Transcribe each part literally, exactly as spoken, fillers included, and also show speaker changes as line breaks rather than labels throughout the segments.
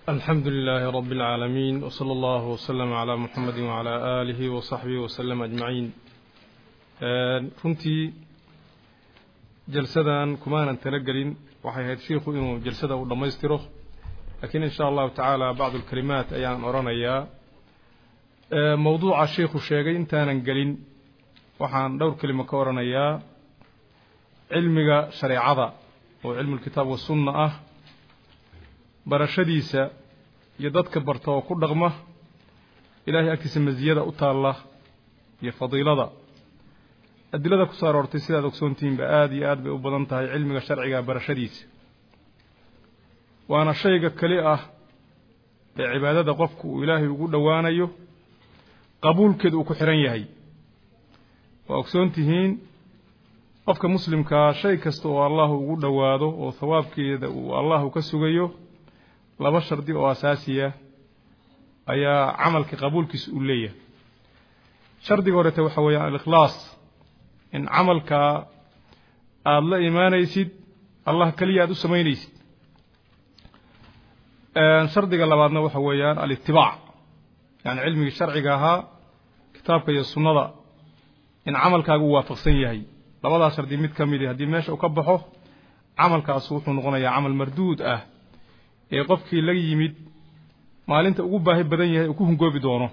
الحمد لله رب العالمين وصلى الله وسلم على محمد وعلى آله وصحبه وسلم أجمعين. runtii jalsadan kumaanan talagelin waxay ahayd sheekhu inuu jalsada u dhamaystiro laakiin insha Allah ta'ala bacd al-kalimaat ayaan oranayaa mawduuca sheekhu sheegay intaanan galin waxaan dhowr kalimo ka oranayaa cilmiga shariicada oo cilmiga kitaab wa sunna ah barashadiisa iyo dadka barta oo ku dhaqma ilaahay agtiisa maziyada u taala iyo fadiilada adilada ku soo aroortay sidaad ogsoontiin ba aad iyo aad bay u badan tahay cilmiga sharciga barashadiisa waana shayga kali ah ee cibaadada qofku uu ilaahay ugu dhawaanayo qabuulkeedu uu ku xiran yahay waa ogsoontihiin qofka muslimka shay kasta oo Allah ugu dhawaado oo thawaabkeeda uu Allah ka sugayo laba shardi oo asaasiya ayaa amalka qabuulkiisa u leeyahay shardiga hore waxa weeyaan al-ikhlaas in amalka aad la iimaanaysid Allah kaliya aad u sameynaysid ee shardiga labaadna waxa weeyaan al-ittibaa yani cilmiga sharciga ahaa kitaabka iyo sunnada in amalkaagu waafaqsan yahay labada shardi mid kamid ah hadii meesha uu ka baxo amalkaas wuxuu noqonayaa amal marduud ah ee qofkii la yimid maalinta ugu baahi badan yahay ku hungoobi doono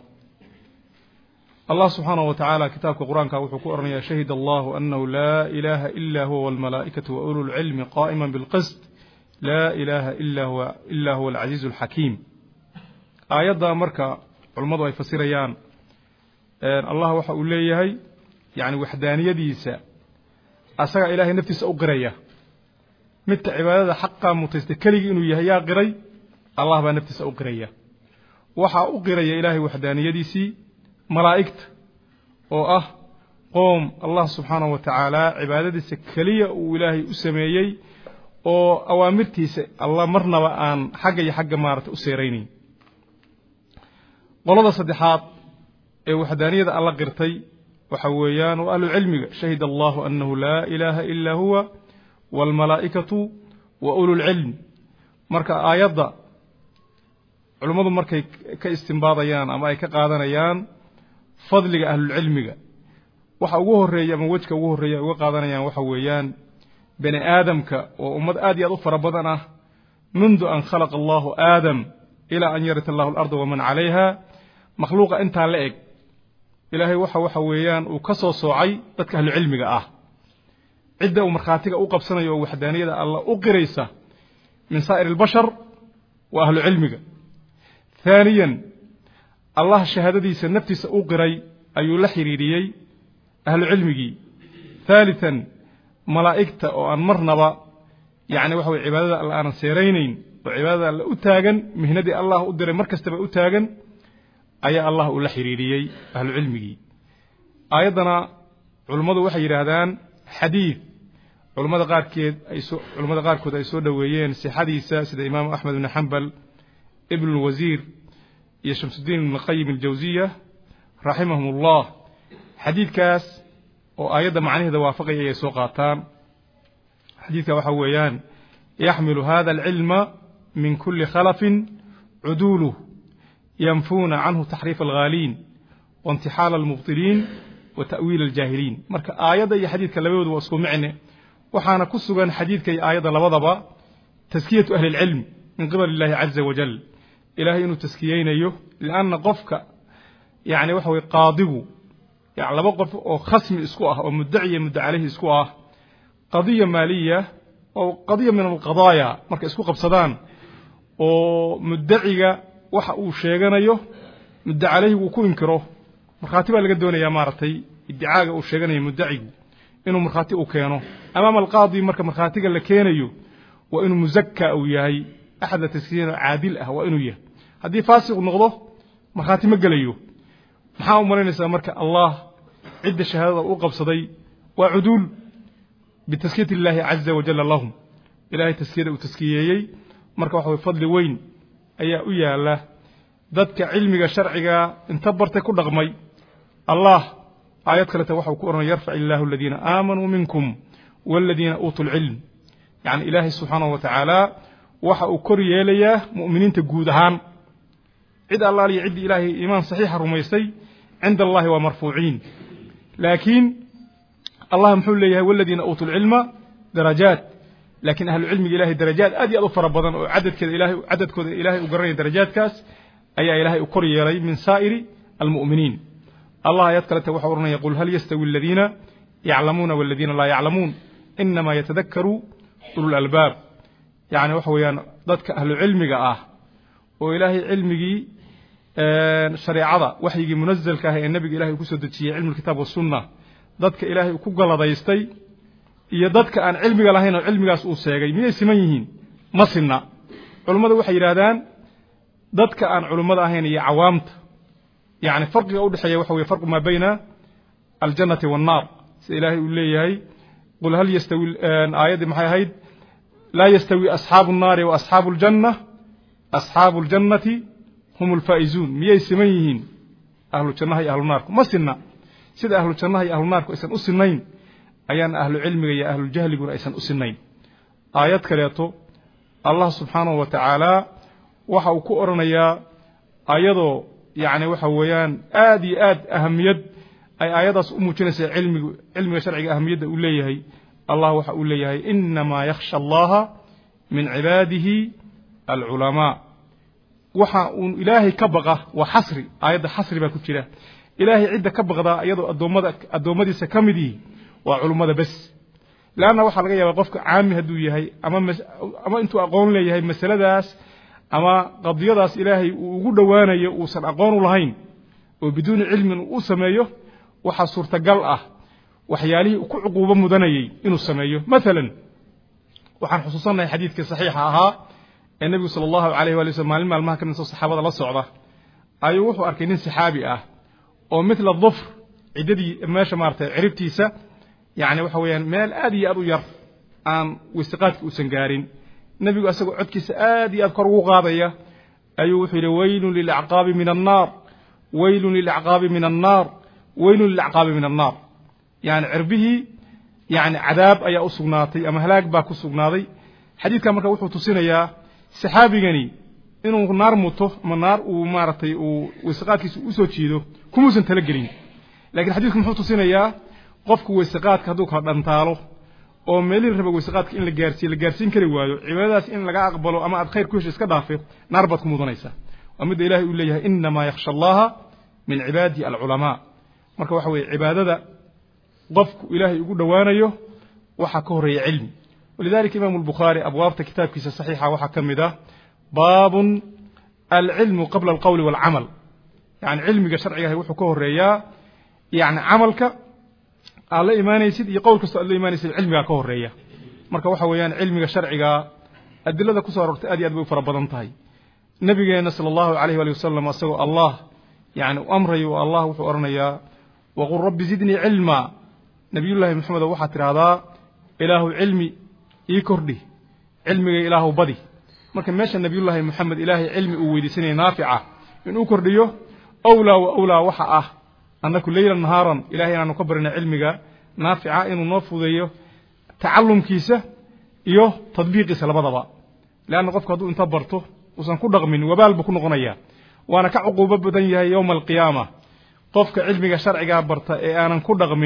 Allah subhanahu wa ta'ala kitaabka quraanka wuxuu ku oranayaa shahid Allah annahu la ilaha illa huwa wal malaa'ikatu wa ulul ilmi qa'iman bil qist la ilaha illa huwa illa huwa al azizul hakim ayada marka culimadu ay fasirayaan Allah waxa uu leeyahay yani wahdaaniyadiisa asaga ilaahay naftiisa u qiraya mid cibaadada xaqqa mutaysta kaligi inuu yahay yaa qiray Allah baa naftiisa u qiraya waxa u qiraya ilaahay wahdaaniyadiisi malaa'ikta oo ah qoom Allah subhanahu wa ta'ala cibaadadiisa kaliya uu ilaahay u sameeyay oo awaamirtiisa Allah marnaba aan xagga iyo xagga maarta u seeraynin qolada saddexaad ee wahdaaniyada Allah qirtay waxa weeyaan oo ahlu cilmiga shahid Allah annahu la ilaha illa huwa wal malaa'ikatu wa ulul ilm marka aayada culimadu markay ka istinbaadayaan ama ay ka qaadanayaan fadliga ahlul cilmiga waxa ugu horeeya ama wajka ugu horeeya uga qaadanayaan waxa weeyaan bani aadamka oo ummad aad iyo aad u fara badan ah mundu an khalaqa Allahu aadam ila an yarita Allahu al-ardha wa man 'alayha makhluuqa inta la eg ilaahay waxa waxa weeyaan uu ka soo soocay dadka ahlul cilmiga ah cidda uu marxaatiga u qabsanayo wahdaaniyada Allah u qiraysa min saa'ir al-bashar wa ahlul cilmiga ثانيا الله شهادتي نفسه أقري أي لحريري أهل علمي ثالثا ملائكة أو أمرنا يعني وحو عبادة الآن سيرينين وعبادة الأتاجن مهندي الله أدري مركز تبع أتاجن أي الله لحريري أهل علمي أيضا علماء وحي هذان حديث علماء قار كيد أيسو علماء قار كود أيسو دويين سي حديثة سيد الإمام أحمد بن حنبل ابن الوزير يا شمس الدين بن القيم الجوزية رحمهم الله حديث كاس وآيات معنيه دوافقية يسوقاتان حديث وحويان يحمل هذا العلم من كل خلف عدوله ينفون عنه تحريف الغالين وانتحال المبطلين وتأويل الجاهلين مرك آيات يا حديث كلامه واسكو معنى وحانا كسوغان حديث كي آيات لبضبا تزكية أهل العلم من قبل الله عز وجل إلهي إنه تسكيين أيه لأن قفك يعني وحوي قاضبه يعني لبقف أو خصم إسكوه أو مدعي مدعي عليه إسكوه قضية مالية أو قضية من القضايا مركز إسكوه بصدان ومدعي وحقو شيغان أيه مدعي عليه وكو ينكره مرخاتبه اللي قدونه يا مارتي ادعاء أو شيغان مدعي إنه مرخاتي أو كيانه أمام القاضي مركز مرخاتي اللي كيان أيه وإنه مزكى أو يهي أحد تسكين عادل أهو إنه يه هذه فاسق نغضه مرخاتي مقليه محاو مرينيسا مركا الله عد شهادة أوقف صدي وعدول بتسكية الله عز وجل لهم إلهي تسكية وتسكية مركا وحوي فضل وين أي أويا الله ذاتك علمك شرعك انتبرت كل رغمي الله آيات كلا توحوا كورنا يرفع الله الذين آمنوا منكم والذين أوتوا العلم يعني إلهي سبحانه وتعالى waxa uu kor yeelayaa mu'miniinta guud ahaan cid allah iyo cid ilaahay iimaan saxiixa rumaysay cinda allahi waa marfuuciin laakiin allah muxuu leeyahay waladiina uutul cilma darajaat laakiin ahlu cilmiga ilaahay darajaad aad iyo aad u fara badan oo cadadkeeda ilaahay cadadkooda ilaahay u garanaya darajaadkaas ayaa ilaahay u kor yeelay min saa'iri almu'miniin allah ayad kale waxa oranaya qul hal yastawi alladina ya'lamuna walladina la ya'lamun inma yatadhakkaru ulul albab yani waxa weeyaan dadka ahlu cilmiga ah oo ilaahay cilmigii ee shariicada waxyigii munazzalka ah ee nabiga ilaahay ku soo dejiyay cilmiga kitaab wa sunnah dadka ilaahay ku galadaystay iyo dadka aan cilmiga lahayn oo cilmigaas uu sheegay miyay siman yihiin ma sinna culimadu waxay yiraahdaan dadka aan culimada ahayn iyo cawaamta يعني فرق أو دحية وحوي فرق ما بين الجنة والنار إلهي وليه قل هل يستوي آيات محي هيد لا يستوي أصحاب النار وأصحاب الجنة أصحاب الجنة هم الفائزون مية سميهين أهل الجنة هي أهل النار ما سنة سيد أهل الجنة هي أهل النار إسان أسنين أيان أهل العلم يا أهل الجهل يقول إسان أسنين آيات كرياتو الله سبحانه وتعالى وحو كؤرنا يا آياتو يعني وحويان آدي آد أهمية أي آيات أم جنس علم علم شرعي أهمية أوليه الله وحأوليه إنما يخشى الله من عباده العلماء وحا إلهي كبغة وحصري آيات حصري بكتيرة إلهي عدة كبغة آيات الدومد الدومد سكمدي وعلماء بس لأن وحا لقيا وقفك عامي هدويه هي أما مس أما أنتوا أقول لي هي مسألة داس أما قضية إلهي وجود وانا يوصل أقانو لهين وبدون علم وسمايه وحصور تجلأه وحياله وكل عقوبة مدنية إنه سمايه مثلا وحن خصوصا حديث كصحيح ها النبي صلى الله عليه وسلم لما المهك من الصحابة الله الصعدة أيوه أركنين سحابي أه ومثل الظفر عددي ما شمرت عرفتيسة يعني وحويان مال آدي أبو ير عن واستقاتك وسنجارين النبي أسقط عدكيس آدي أذكر وقاضية أيوه في ويل للعقاب من النار ويل للعقاب من النار ويل للعقاب من النار يعني عربه يعني عذاب أي أصناطي أما هلاك باك أصناطي حديث كما كان تصير يا سحابي جني إنه النار مطه من النار ومارتي وسقات كيس وسوتشيدو كموسن تلقين لكن حديث كم تصير يا قفك وسقات كذوك هذا oo meelin raba wasaqadka in la gaarsiyo la gaarsiin kari waayo cibaadadaas in laga aqbalo ama aad khayr ku hesho iska dhaafay naar baad ku mudanaysaa waa mid ilaahay uu leeyahay inma yakhsha allaha min ibadi alulama marka waxa weey cibaadada qofku ilaahay ugu dhawaanayo waxa ka horeeya cilmi walidaalika imaam al-bukhari abwaabta kitaabkiisa saxiixa waxa kamida baabun al-ilm qabla al-qawl wal-amal yani cilmiga sharciga wuxuu ka horeeyaa yani amalka alla iimaanaysid iyo qowl kasta alla iimaanaysid cilmiga ka horeeya marka waxa weeyaan cilmiga sharciga adilada ku soo aroortay aad iyo aad bay u fara badan tahay nabigeena sallallahu alayhi wa sallam asagoo allah yani amrayo allah wuxuu oranayaa wa qur rabbi zidni ilma nabiyullaahi maxamed waxa tiraahdaa ilaahu cilmi ii kordhi cilmiga ilaahu badi marka meesha nabiyullaahi maxamed ilaahi cilmi uu weydiisanay naafica inuu kordhiyo awla wa awla waxa ah أنك ليلا نهارا إلهي أن نكبرنا علمك نافعة إنه نفذيه تعلم كيسة إيوه تطبيق سلبضبا لأن قفك هدو انتبرته وسنكون رغم وبال بكون غنيا وأنا كعقوبة بدنيا يوم القيامة قفك علمك شرعي قابرته أنا نكون رغم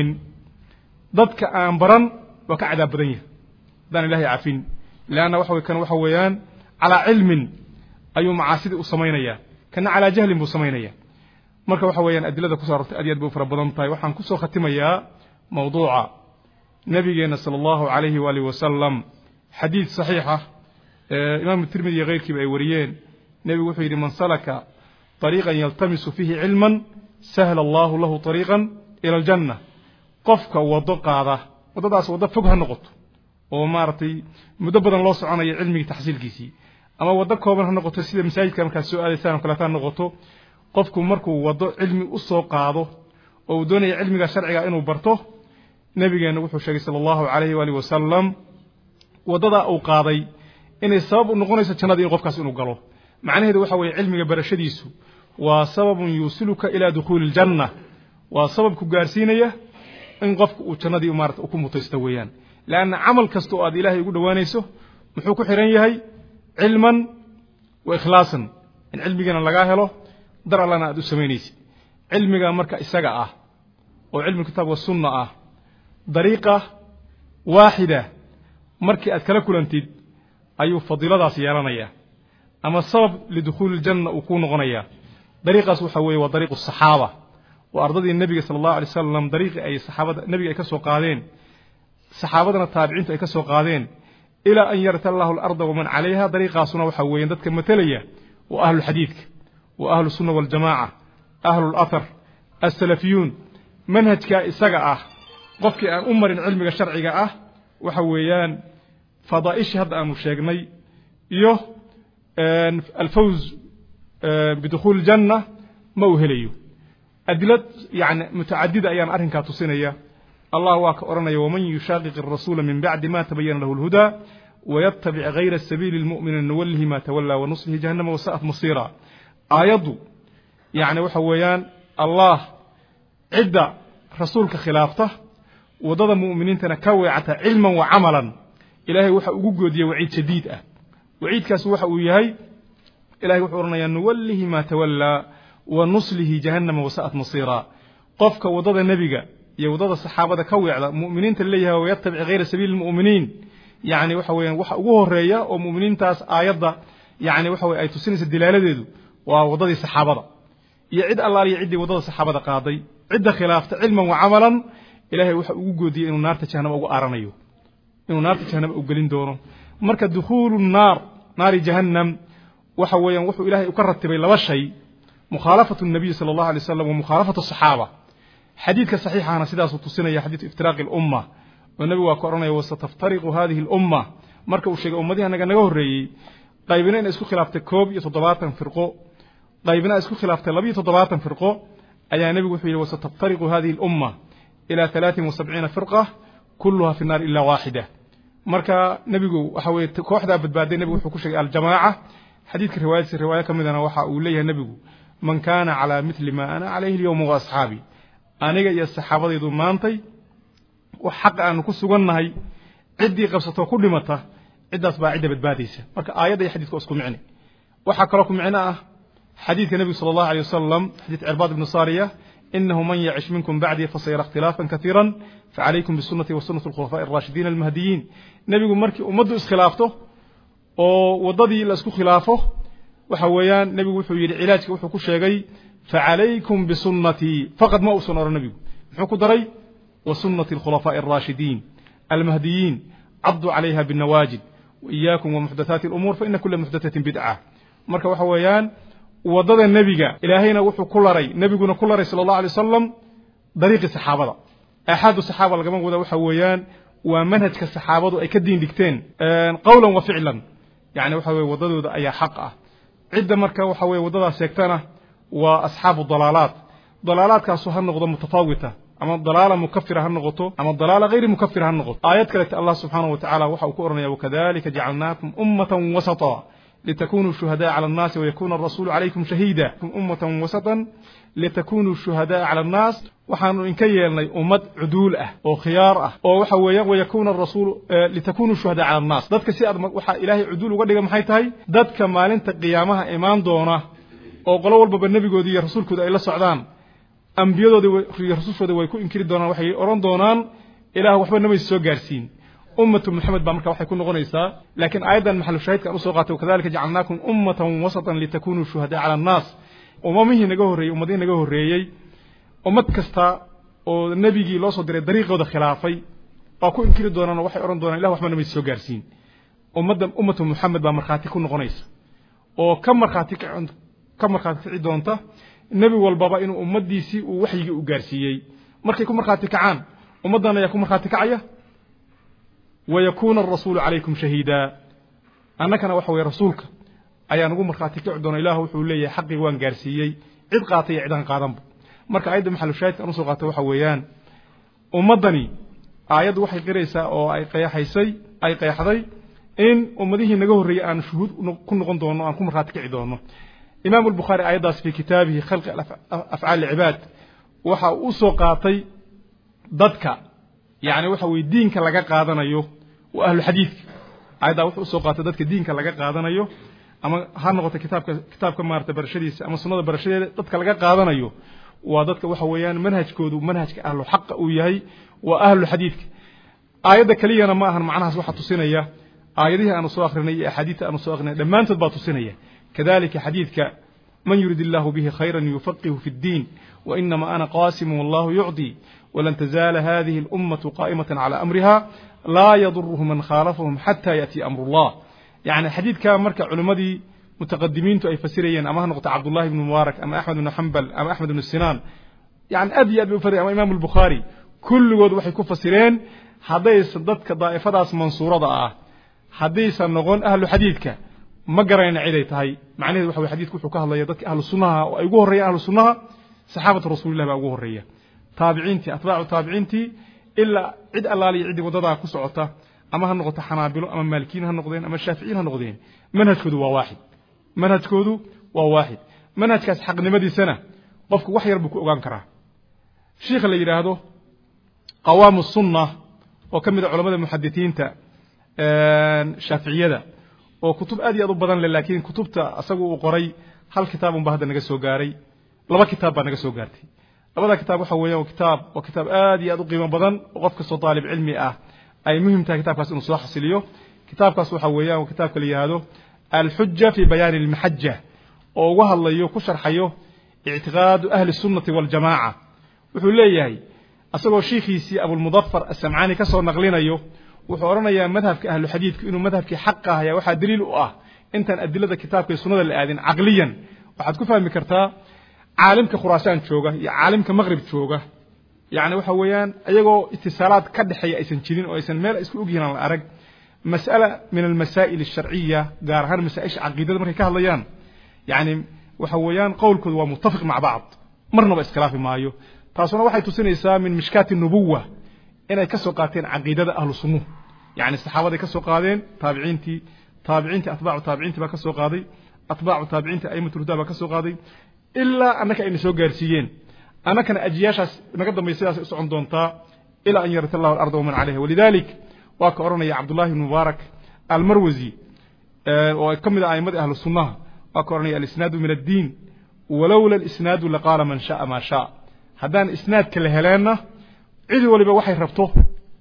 ضدك أنبرا وكعذاب بدنيا دان الله عافين لأن وحوي كان وحويان على علم أي معاسد أصمينيا كان على جهل بصمينيا marka waxa weeyaan adilada ku soo aragtay adiyad buu fara badan tahay waxaan ku soo khatimayaa mawduuca nabigeena sallallahu alayhi wa alihi wasallam hadith sahiha imam tirmidhi qeyrkii ay wariyeen nabigu wuxuu yiri man salaka tariqan yaltamisu fihi ilman sahla Allah lahu tariqan ila aljanna qofka wado qaada wadadaas wada fog ha noqoto oo maartay muddo badan loo soconayo cilmiga taxsiilkiisii ama wada kooban ha noqoto sida masaajidka marka soo aadaysaan kala taan noqoto qofku markuu wado cilmi u soo qaado oo doonaya cilmiga sharciga inuu barto nabigeena wuxuu sheegay sallallahu alayhi wa alihi wasallam wadada uu qaaday inay sabab u noqonayso jannada in qofkaas inuu galo macnaheedu waxa weeye cilmiga barashadiisu waa sababun yusiluka ila dukhul aljanna waa sabab ku gaarsiinaya in qofku uu jannadii maarta ku mutaysto weeyaan laana amal kasto aad ilaahay ugu dhawaanayso muxuu ku xiran yahay cilman wa ikhlaasan in cilmigana laga helo dar allana aad u samaynaysid cilmiga marka isaga ah oo cilmi kitaab wa sunna ah dariiqa waaxida markii aad kala kulantid ayuu fadiiladaas yeelanaya ama sabab lidukhuul aljanna uu ku noqonaya dariiqaas waxa weeye waa dariiqu saxaaba wa ardadii nabiga sallallahu alayhi wasallam dariiqi ay saxaabada nabiga ay ka soo qaadeen saxaabadana taabiciintu ay ka soo qaadeen ila an yarta Allahu al-ardha wa man 'alayha dariiqaasuna waxa weeye dadka matalaya wa ahlul xadiidka wa ahlus sunna wal jamaa ahlul athar as-salafiyun manhajka isaga ah qofkii aan u marin cilmiga sharciga ah waxa weeyaan fadaa'ish hadda aanu sheegnay iyo الفوز بدخول الجنة ما وهليو أدلة يعني متعددة أيام أرهنكا تصينية الله واك أرنا ومن يشاقق الرسول من بعد ما تبين له الهدى ويتبع غير السبيل المؤمن نوله ما تولى ونصله جهنم وساءت مصيرا آيض يعني وحويان الله عدة رسولك خلافته وضد مؤمنين تنكوعة علما وعملا إلهي وحا أقود وعيد شديد أه وعيد كاس وحا وياهي إلهي وحورنا نوله ما تولى ونصله جهنم وساءت مصيرا قفك وضد النبي يا وضد الصحابة كوي على مؤمنين تليها ويتبع غير سبيل المؤمنين يعني وحوي وح وجوه الرياء ومؤمنين تاس آيات يعني وحوي أي تسنس الدلالة ذو ووضد الصحابة يعد الله يعد وضد الصحابة قاضي عد خلاف علما وعملا إلهي وح وجودي إنه نار تجهنم أو أرانيو إنه نار تجهنم أو قلين دونه مركز دخول النار نار جهنم وحويا وحو إلهي أكرت بين لو شيء مخالفة النبي صلى الله عليه وسلم ومخالفة الصحابة حديث كصحيح أنا سيداس وتصينا يا حديث افتراق الأمة والنبي وكرنا وستفترق هذه الأمة مركب الشيء أمتي أنا جنجه الرئي طيبنا إسكو خلاف تكوب يتضباط فرقو طيبنا إسكو خلاف تلبي يتضباط فرقو أي النبي وحي وستفترق هذه الأمة إلى ثلاث وسبعين فرقة كلها في النار إلا واحدة مركا نبي وحوي كوحدة بدبادين نبي وحكوش الجماعة حديث رواية الرواية كم إذا وحى أوليها النبي من كان على مثل ما أنا عليه اليوم وأصحابي أنا جاي الصحابة يدوم مانتي وحق أن نكون سجناهي عدي قصته كل متى عدة أصبع عدة بدباديسة مركا آيات حديث كوسكم معني وحكى لكم معنا حديث النبي صلى الله عليه وسلم حديث عرباض بن صارية إنه من يعش منكم بعدي فسيرى اختلافا كثيرا فعليكم بالسنة وسنة الخلفاء الراشدين المهديين نبي مركي ومدوا اسخلافته ووضدي لاسكو خلافه وحويان نبي وحو يري علاجك وحو كشيغي فعليكم بسنتي فقد ما أسنر النبي وحو دري وسنة الخلفاء الراشدين المهديين عضوا عليها بالنواجد وإياكم ومحدثات الأمور فإن كل محدثة بدعة مركا وحويان وضد النبي إلهينا وحو كل ري نبينا كل ري صلى الله عليه وسلم طريق الصحابة أحد الصحابة الجماعة وذا وحويان ومنهج كالصحابة أي كدين دكتين قولا وفعلا يعني وحوي وضد أي حقه عدة مركا وحوي وضد سيكتنا وأصحاب الضلالات ضلالات كاسو هالنقطة متفاوتة أما الضلالة مكفرة هالنقطة أما الضلالة غير مكفرة هالنقطة آيات كانت الله سبحانه وتعالى وحو كورنا وكذلك جعلناكم أمة وسطا لتكونوا شهداء على الناس ويكون الرسول عليكم شهيدا أمة وسطا لتكونوا شهداء على الناس وحانو إن كيالنا أمة عدول أه أو خيار أه أو وحويا ويكون الرسول أه لتكونوا شهداء على الناس ذاتك سيئة وحا إلهي عدول وقد محيطهي ذاتك مالين تقيامها إيمان دونه أو قلوا الباب النبي قودي رسول كده إلا السعدان أنبياء دي رسول شده ويكون إنكري دونان وحي أوران دونان إله وحبا النبي السوء قارسين أمة محمد بامركا وحي يكون غنيسا لكن أيضا محل الشهيد كان أسوقاته وكذلك جعلناكم أمة وسطا لتكونوا شهداء على الناس ومامه نجوه الرئي ومدين نجوه الرئي أمة كستا والنبي جي الله صدر الدريق وده خلافي أكون إنكري دونان وحي أوران دونان إله وحبا النبي السوء قارسين أمة أمة محمد بامركا يكون غنيسا وكم مرخاتك عند كم مرخاتك عدونته النبي والبابا إنه أمدي سي ووحي وقارسيي مركي يكون مرخاتك عام أمدنا يكون مرخاتك عيه ويكون الرسول عليكم شهيدا أنك أنا وحوي رسولك أي أنا أقول مرخاتك عدون إله وحول لي حقي وان قارسيي عد قاطي عدان قادم مركا أيضا محل الشاهد أنا سوقاته وحويان أمدني آيات وحي قريسة أو أي قياحيسي أي قياحضي إن أمديه نجوه الرئي أن شهود كن غندونه أن كن مرخاتك عدونه إمام البخاري أيضا في كتابه خلق أفعال العباد وحا أسوقاتي ضدك يعني وحا ويدينك لقا قادنا يو وأهل الحديث ayada wuxuu soo qaatay dadka diinka laga qaadanayo ama ha noqoto kitaabka kitaabka maarta barashadiisa ama sunnada barashadeeda dadka laga qaadanayo waa dadka waxa weeyaan manhajkoodu manhajka ahlu xaq uu yahay waa ahlu xadiidka aayada kaliyana ma ahan macnahaas waxa tusinaya aayadihi aanu soo akhrinay iyo axaadiista aanu soo akhrinay dhammaantood baa tusinaya kadalika xadiidka man yurid illahu bihi khayran yufaqihu fi الdiin وإنما أنا قاسم والله يعطي ولن تزال هذه الأمة قائمة على أمرها لا يضره من خالفهم حتى يأتي أمر الله يعني حديث كان مركع علماء متقدمين أي فسيريا أما نقطة عبد الله بن مبارك أما أحمد بن حنبل أما أحمد بن السنان يعني أبي أبي فريق أما إمام البخاري كل وضع وحي كفسيرين حديث صدتك ضائفة داس منصورة ضاء حديث النغون أهل حديثك ما قرأنا عليه هاي معناه وحوي حديث كفك أهل يدك أهل السنة وأيقوه الرئي أهل السنة صحابة رسول الله بأقوه الرئي تابعينتي أتباع تابعينتي إلا عد الله لي عد وضضها كسعطة أما هالنقطة حنابلو أما مالكين هالنقضين أما الشافعين هالنقضين منهج كودو واحد منهج كودو واحد منهج كاس حق نمدي سنة قفك وحي ربك أغان كراه الشيخ اللي يراهدو قوام السنة وكم من علماء المحدثين تا شافعية دا وكتب آدي أضب بدن لكن كتبت أساقو قري هل كتاب بهذا نجسو قاري لما كتاب نجسو قارتي لما كتاب حويا وكتاب وكتاب آدي أضب قيمة بدن وقفك صو طالب علمي آه أي مهم تا كتاب كاس نصلاح سليو كتاب كاس حويا وكتاب كلي هذا الحجة في بيان المحجة ووها الله يوكو شرحيو اعتقاد أهل السنة والجماعة وحوليه أساقو شيخيسي أبو المظفر السمعاني كسر نقلين يو وحورنا يا مذهب أهل الحديث إنه مذهب حقه يا واحد دليل آه أنت أدلة كتاب السنة الآذن عقليا واحد كفها مكرتا عالم كخراسان شوجة يا عالم كمغرب شوجة يعني وحويان أيجو اتصالات كد حيا إسن تشيلين أو إسن مال إسكو أجينا على الأرج مسألة من المسائل الشرعية قار هذا مسائل عقيدة مرة كهليان يعني وحويان قولكم ومتفق مع بعض مرنا بإسكلاف مايو تاسونا واحد تسنى من مشكات النبوة إن كسو قاتين عقيدة أهل السنة يعني الصحابة كسو قادين تابعينتي تابعينتي أتباع تابعينتي بكسو قاضي أتباع تابعينتي أئمة الهدى بكسو قاضي إلا أنك إني سو جارسيين أنا كان أجياش نقدم يسياس إسعون دونتا إلى أن يرث الله الأرض ومن عليها ولذلك وكأرنا يا عبد الله بن مبارك المروزي أه وكمل أئمة أهل السنة وكأرنا الإسناد من الدين ولولا الإسناد لقال من شاء ما شاء هذان إسناد كالهلانا عيد ولبا وحي ربطه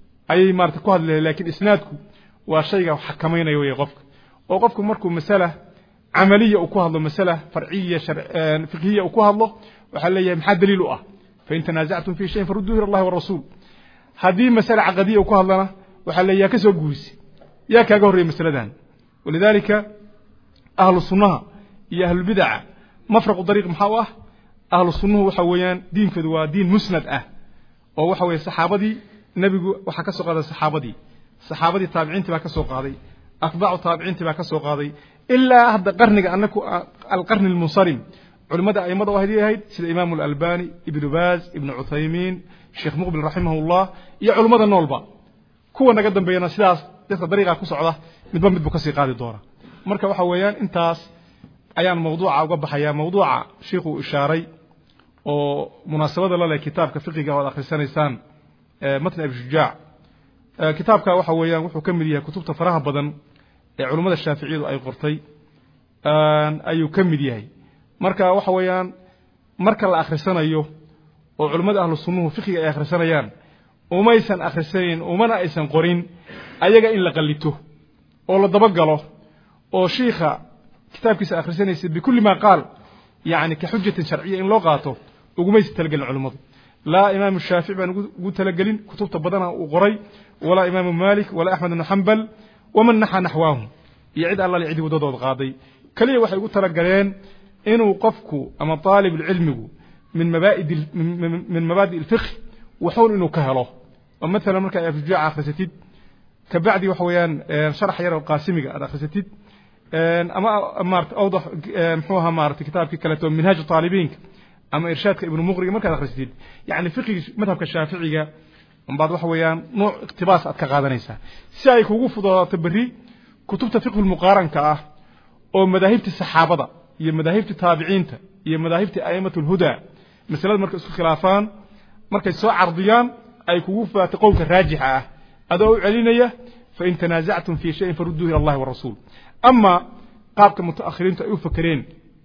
أي مارتكو هذا لكن إسنادكم وشيء حكمين يوقفك وقفكم مركم مسألة عملية أكوها الله مسألة فرعية شرع فقهية أكوها الله وحليا محد دليل أه فإن تنازعتم في شيء فردوه إلى الله والرسول هذه مسألة عقدية أكوها الله وحليا كسو جوز يا كجوري مسألة دان ولذلك أهل السنة يا أهل البدع مفرق طريق محاوة أهل السنة وحويان دين كذوا دين مسند أه وحوي الصحابة دي النبي وحكى سوق هذا الصحابة دي الصحابة دي تابعين تبع كسوق هذه أتباع تابعين تبع كسوق هذه إلا هذا قرن أنك القرن المنصرم علماء أئمة وهذه هيد سيد الإمام الألباني ابن باز ابن عثيمين الشيخ مقبل رحمه الله يا علماء النولبا كوا نقدم بينا سلاس تلك طريقة كسعة مدبم مدبكسي قاضي الدورة مركب حويان انتاس أيام موضوع وقبح يا موضوع شيخ إشاري ومناسبة الله لكتاب كفقه قال آخر سنة سان متن أبي شجاع كتابك waxa weeyaan wuxuu kamid yahay kutubta faraha badan ee culimada Shaafiiciyeed ay qortay aan ayuu kamid yahay marka waxa weeyaan marka la akhrisanayo oo culimada ahlu sunnuhu fiqiga ay akhrisanayaan uma aysan akhrisayn umana aysan qorin ayaga in la qalito oo la daba galo oo sheekha kitaabkiisa akhrisanaysa bikulli ma qaal yani ka hujjat shar'iyya in loo qaato ugu talgal culimadu لا إمام الشافعي بن قلت لقلين كتبت بدنا وقري ولا إمام مالك ولا أحمد بن حنبل ومن نحى نحواهم يعيد الله يعيد ودود الغاضي كليه واحد قلت لقلين إنه وقفكوا أما طالب العلم من مبادئ من مبادئ الفقه وحول إنه كهله ومثلا مركا يرجع آخر ستيد كبعدي وحويان شرح يرى القاسمي آخر ستيد أما مارت أوضح محوها مارت كتاب كلته منهاج الطالبين أما إرشادك ابن مغري ما كان أخرجتيد يعني فقه مذهب الشافعية من بعض وحويان نوع اقتباس أتكغادنيسا سايك وقوف ضد تبري كتب فقه المقارن كأه أو مذاهب الصحابة هي مذاهب التابعين هي مذاهب أئمة الهدى مثلا مركز الخلافان مركز سواء عرضيان أي كوف تقوك الراجحة أدعو علينا فإن تنازعتم في شيء فردوه إلى الله والرسول أما قابك متأخرين تأيو فكرين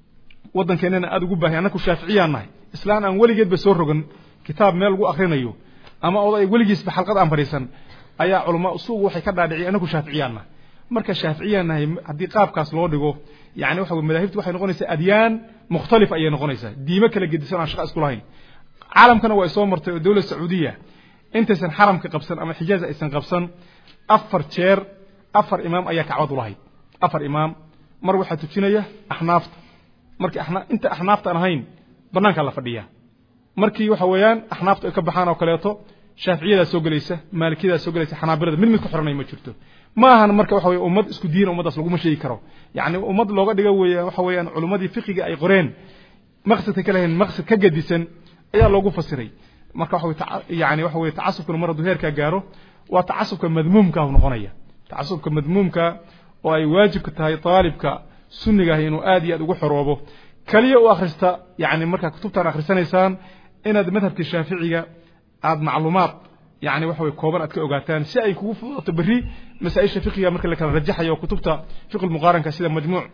ودن كأننا أدو قبه أنكو شافعيا ناي إسلام أن ولي جد بسورغن كتاب ميل أخرين أيو أما أوضا ولي جيس بحلقات أنفريسان أيا علماء السوق وحي كدا دعي أنكو شافعيا ناي مركا شافعيا ناي هدي قابكاس لو دغو يعني waxa madaahibtu waxay noqonaysaa adiyaan mukhtalif ay noqonaysaa diimo kala gedisan aan shaqo isku lahayn caalamkana way soo martay dawladda Sacuudiya intaysan xaramka qabsan ama Xijaaz aysan qabsan afar jeer afar imaam ayaa kacwad u lahayd afar imaam mar waxa tujinaya ahnaafta markii ahna inta ahnaafta aan ahayn banaanka la fadhiya markii waxa weeyaan ahnaafta ay ka baxaan oo kaleeto shaaficiyada soo galaysa maalikiyada soo galaysa xanaabilada mid mid ku xiranay ma jirto ما هن مركب وحوي أمد إسكو دين أمد أصله مش يكره يعني أمد لغة دجوية وحوي أن علماء فقه أي قرين مقصد كلهن مقصد كجديسن أي لغة فسري مركب وحوي تع... يعني وحوي تعصب كل مرة ظهير كجاره وتعصب كمذموم كهون غنية تعصب كمذموم ك وأي واجب كتاي طالب كسنة جاهين وآدي أدو حروبه كليه وآخرستا يعني مركب كتبت عن آخر سنة إنسان إن المذهب الشافعية عاد معلومات يعني وحوي كوبر أتك أوجاتان شيء كوف تبري مسائل فقهية مركز لك رجحها وكتبتها فقه المقارنة كسيدة مجموع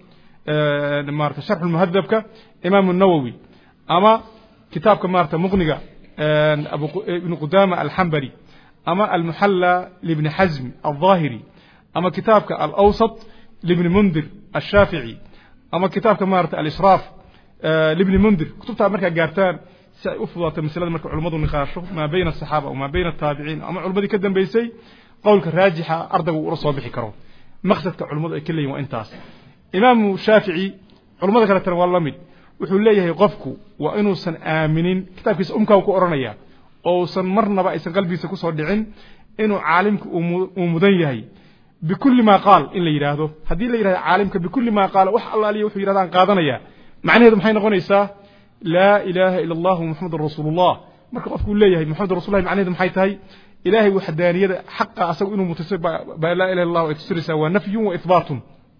آه مارت شرح المهذب ك إمام النووي أما كتاب كمارت مغنية آه أبو ابن قدامة الحنبلي أما المحلى لابن حزم الظاهري أما كتاب الأوسط لابن منذر الشافعي أما كتاب كمارت الإشراف آه لابن منذر كتبتها مركز جارتان سأفضل مثلا مركب علماء النقاش ما بين الصحابة وما بين التابعين أما علماء كدم بيسي قولك راجحة أرضه ورسول بحي كرون مقصد علماء كل يوم أنتاس إمام الشافعي علماء كلا ترى والله مد وحول ليه يقفكوا وإنه سن آمنين كتاب كيس أمك وكورانيا أو سن مرنا بقى سن قلبي سكوس ودعين إنه عالمك ومدنيه بكل ما قال إن يراده هذه اللي يراه عالمك بكل ما قال وح الله لي وحي يراده عن قاضنيا معنى هذا محين غنيسة لا إله إلا الله محمد رسول الله مركب أقول ليه محمد رسول الله معنى هذا محيتهاي إلهي وحدانية حق أسوء إنه متسب لا إله إلا الله وإكسرسه ونفي وإثبات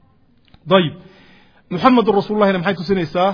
طيب محمد رسول الله هنا محيط سنة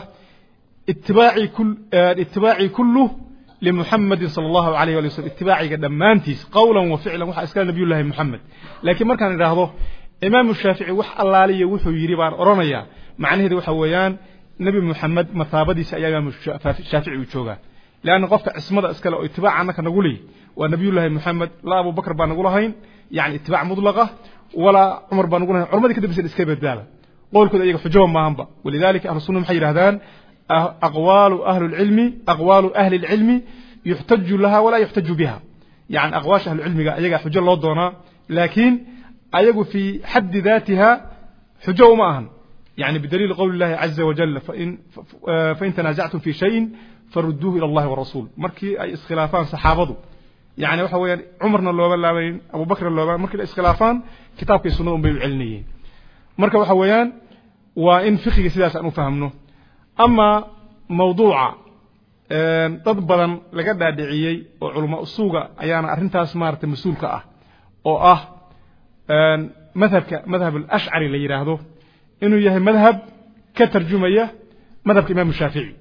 اتباعي كل اتباعي كله لمحمد صلى الله عليه وسلم اتباعي قدمانتيس قولا وفعلا وح أسكان نبي الله محمد لكن مركان يراهضه إمام الشافعي وح الله لي وحو يريبان أرانيا معنى هذا وحويان نبي محمد مثابدي سأيام الشافعي وشوغا لأن قفت اسمه أسكال اتباع عنك نقولي ونبي الله محمد لا أبو بكر بان نقولهين يعني اتباع مطلقة ولا عمر بان نقولهين عمر دي كده بس الإسكاب الدالة قول كده يجي حجوهم ما هم ولذلك أهل السنة محير هذان أقوال أهل العلم أقوال أهل العلم يحتج لها ولا يحتج بها يعني أقواش أهل العلم يجي حجة الله دونا لكن أيجوا في حد ذاتها حجوا معهم يعني بدليل قول الله عز وجل فإن فإن تنازعتم في شيء فردوه إلى الله والرسول مركي أي اسخلافان صحابته يعني وحوي عمرنا اللوبان لابين أبو بكر اللوبان مركي الاسخلافان كتاب في سنة بالعلميين مركي وحويان وإن فقه سياسة أنه فهمنه أما موضوع تضبطا لقد داعيي وعلماء السوق أيانا أرنتها سمارة مسؤول كأه أو أه مذهب مذهب الأشعري اللي يراهده إنه يهي مذهب كترجمية مذهب الإمام الشافعي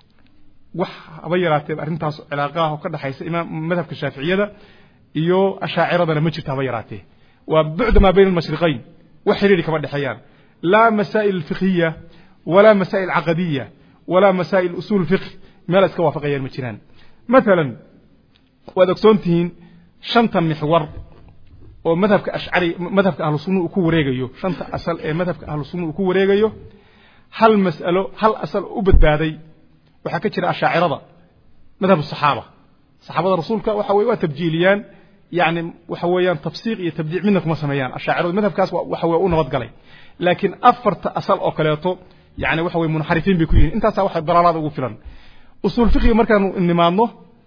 وح أبيرات أرنتها علاقاه وقد حيث إمام مذهب الشافعية ده إيو أشاعرة ده لمجد أبيراته وبعد ما بين المشرقين وحريري كمان حيان لا مسائل الفقهية ولا مسائل عقدية ولا مسائل أصول الفقه ما لا تكوافقية المجران مثلا ودكتونتين شنطة محور ومذهب كأشعري مذهب أهل السنة وكو وريغيو شنطة أصل مذهب أهل السنة وكو وريغيو هل مسألة هل أصل أبد بادي وحكتشر أشاعرة مذهب الصحابة صحابة رسولك وحويوا تبجيليان يعني وحويان تفسيق يتبديع منك مسميان أشاعرة مذهب كاس وحويوا نوض قلي لكن أفرت أصل أكلاته يعني وحوي منحرفين بكوين انت سا واحد ضلالات ugu filan usul fiqhi markaan nimaadno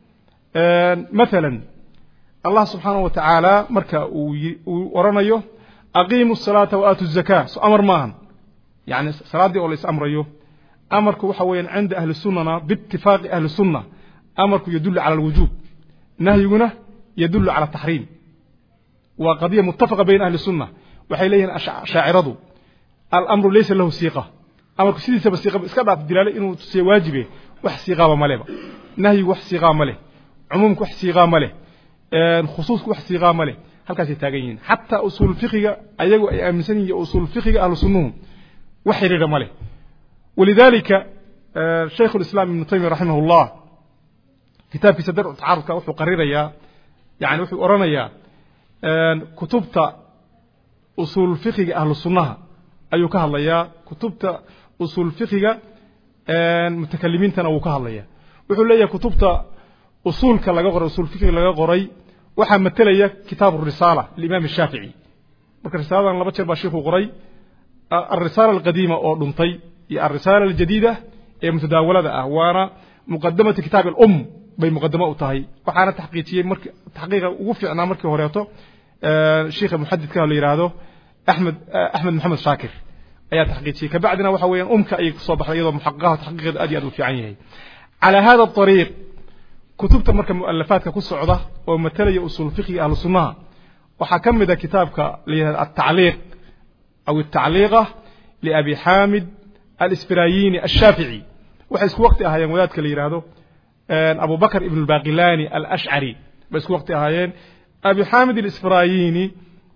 ee مثلا Allah subhanahu wa ta'ala marka uu oranayo aqiimu as-salata wa aatu az-zakata so amar maahan yani salaadi oo la is amrayo amarku waxa weeyaan cinda ahli sunnah biittifaq ahli sunnah amarku yadullu ala al-wujub nahyuna yadullu ala at-tahrim wa qadiyya muttafaqa bayna ahli sunnah waxay leeyihiin ash'airadu al-amru laysa lahu siqa أمرك سيدي سبسيقة إسكابات الدلالة إنه سيواجبه وحسيقة ماله نهي وحسيقة ماله عمومك وحسيقة ماله خصوصك وحسيقة ماله halkaasay taagan yihiin xataa usuul fiqiga ayagu ay aaminsan yihiin usuul fiqiga ahlu sunnuhu wax xiriira ma leh walidaalika shaykhu lislaam ibnu taymiya raximahullah kitaabkiisa darcu tacaarudka wuxuu qarirayaa yani wuxuu odhanayaa kutubta usuul fiqiga ahlu sunnaha ayuu ka hadlayaa kutubta usuul fiqiga mutakalimiintana wuu ka hadlayaa wuxuu leeyahay kutubta usuulka laga qoray usuul fiqiga laga qoray waxaa matelaya kitaabu risaala limaam shaafici marka risaaladan laba jeer baa sheekhu qoray الرسالة القديمة أو دمتي الرسالة الجديدة هي متداولة أه وانا مقدمة كتاب الأم بين مقدمة أطهي وحنا تحقيقية مرك تحقيق وفي أنا مرك هوريته آه الشيخ المحدث كان اللي يراده أحمد آه أحمد محمد شاكر أي تحقيقية كبعدنا وحويا أم كأي صباح أيضا محققة تحقيق أدي أدو في عينه على هذا الطريق كتبت مرك مؤلفات كقصة عضة ومثلي أصول فقه أهل السنة وحكم ذا كتابك للتعليق أو التعليقة لأبي حامد الإسفرايني الشافعي وحيث وقت أهيان ولادك اللي يرادو أبو بكر ابن الباقلاني الأشعري بس وقت أهيان أبي حامد الإسفرايني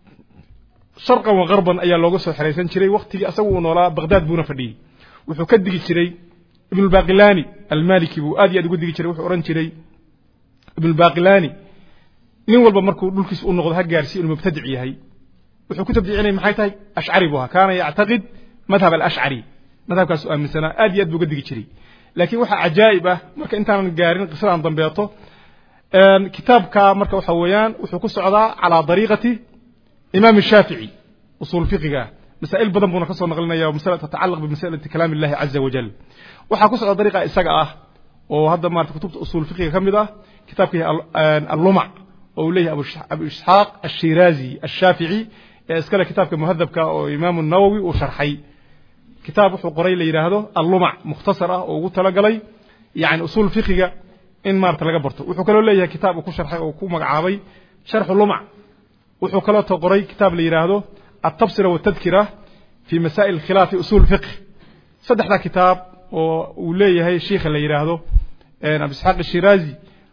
شرقا وغربا أي لوغوس الحريسان شري وقت أسوه نولا بغداد بونا فدي وحكدك شري ابن الباقلاني المالكي بو آدي أدي قدك شري وحوران شري ابن الباقلاني نين والبا مركو دولكيس أو نغض هكارسي المبتدعي هاي wuxuu ku tabdiicinay maxay tahay ash'ari buu kaana yactaqid madhab al-ash'ari madhabkaas oo aaminsanaa aad iyo aad buu gadigi jiray laakiin waxa ajaayib ah marka intaan gaarin qisadan dambeeto een kitaabka marka waxa weeyaan wuxuu ku socdaa ala dariiqati imaam shaafici usul fiqiga masaa'il badan buu ka soo naqlinaya mas'ala tatacallaq bi mas'alati kalaam illahi azza wa jalla waxa ku socda dariiqa isaga ah oo hadda maarta kutubta usul fiqiga kamid ah kitaabkii al-luma oo leeyahay abu ishaq ash-shirazi ash-shafi'i اسكال كتاب مهذب كا إمام النووي وشرحي كتاب قري لي يراهدو اللمع مختصرة وتلقلي يعني أصول فقهية إن ما تلقبرته وحكلوا لي كتاب وكو شرحي وكو مقعابي شرح اللمع وحكلوا قري كتاب لي يراهدو التبصرة والتذكرة في مسائل الخلاف أصول الفقه صدح ذا كتاب ولي هاي الشيخ اللي يراهدو أبي إسحاق الشيرازي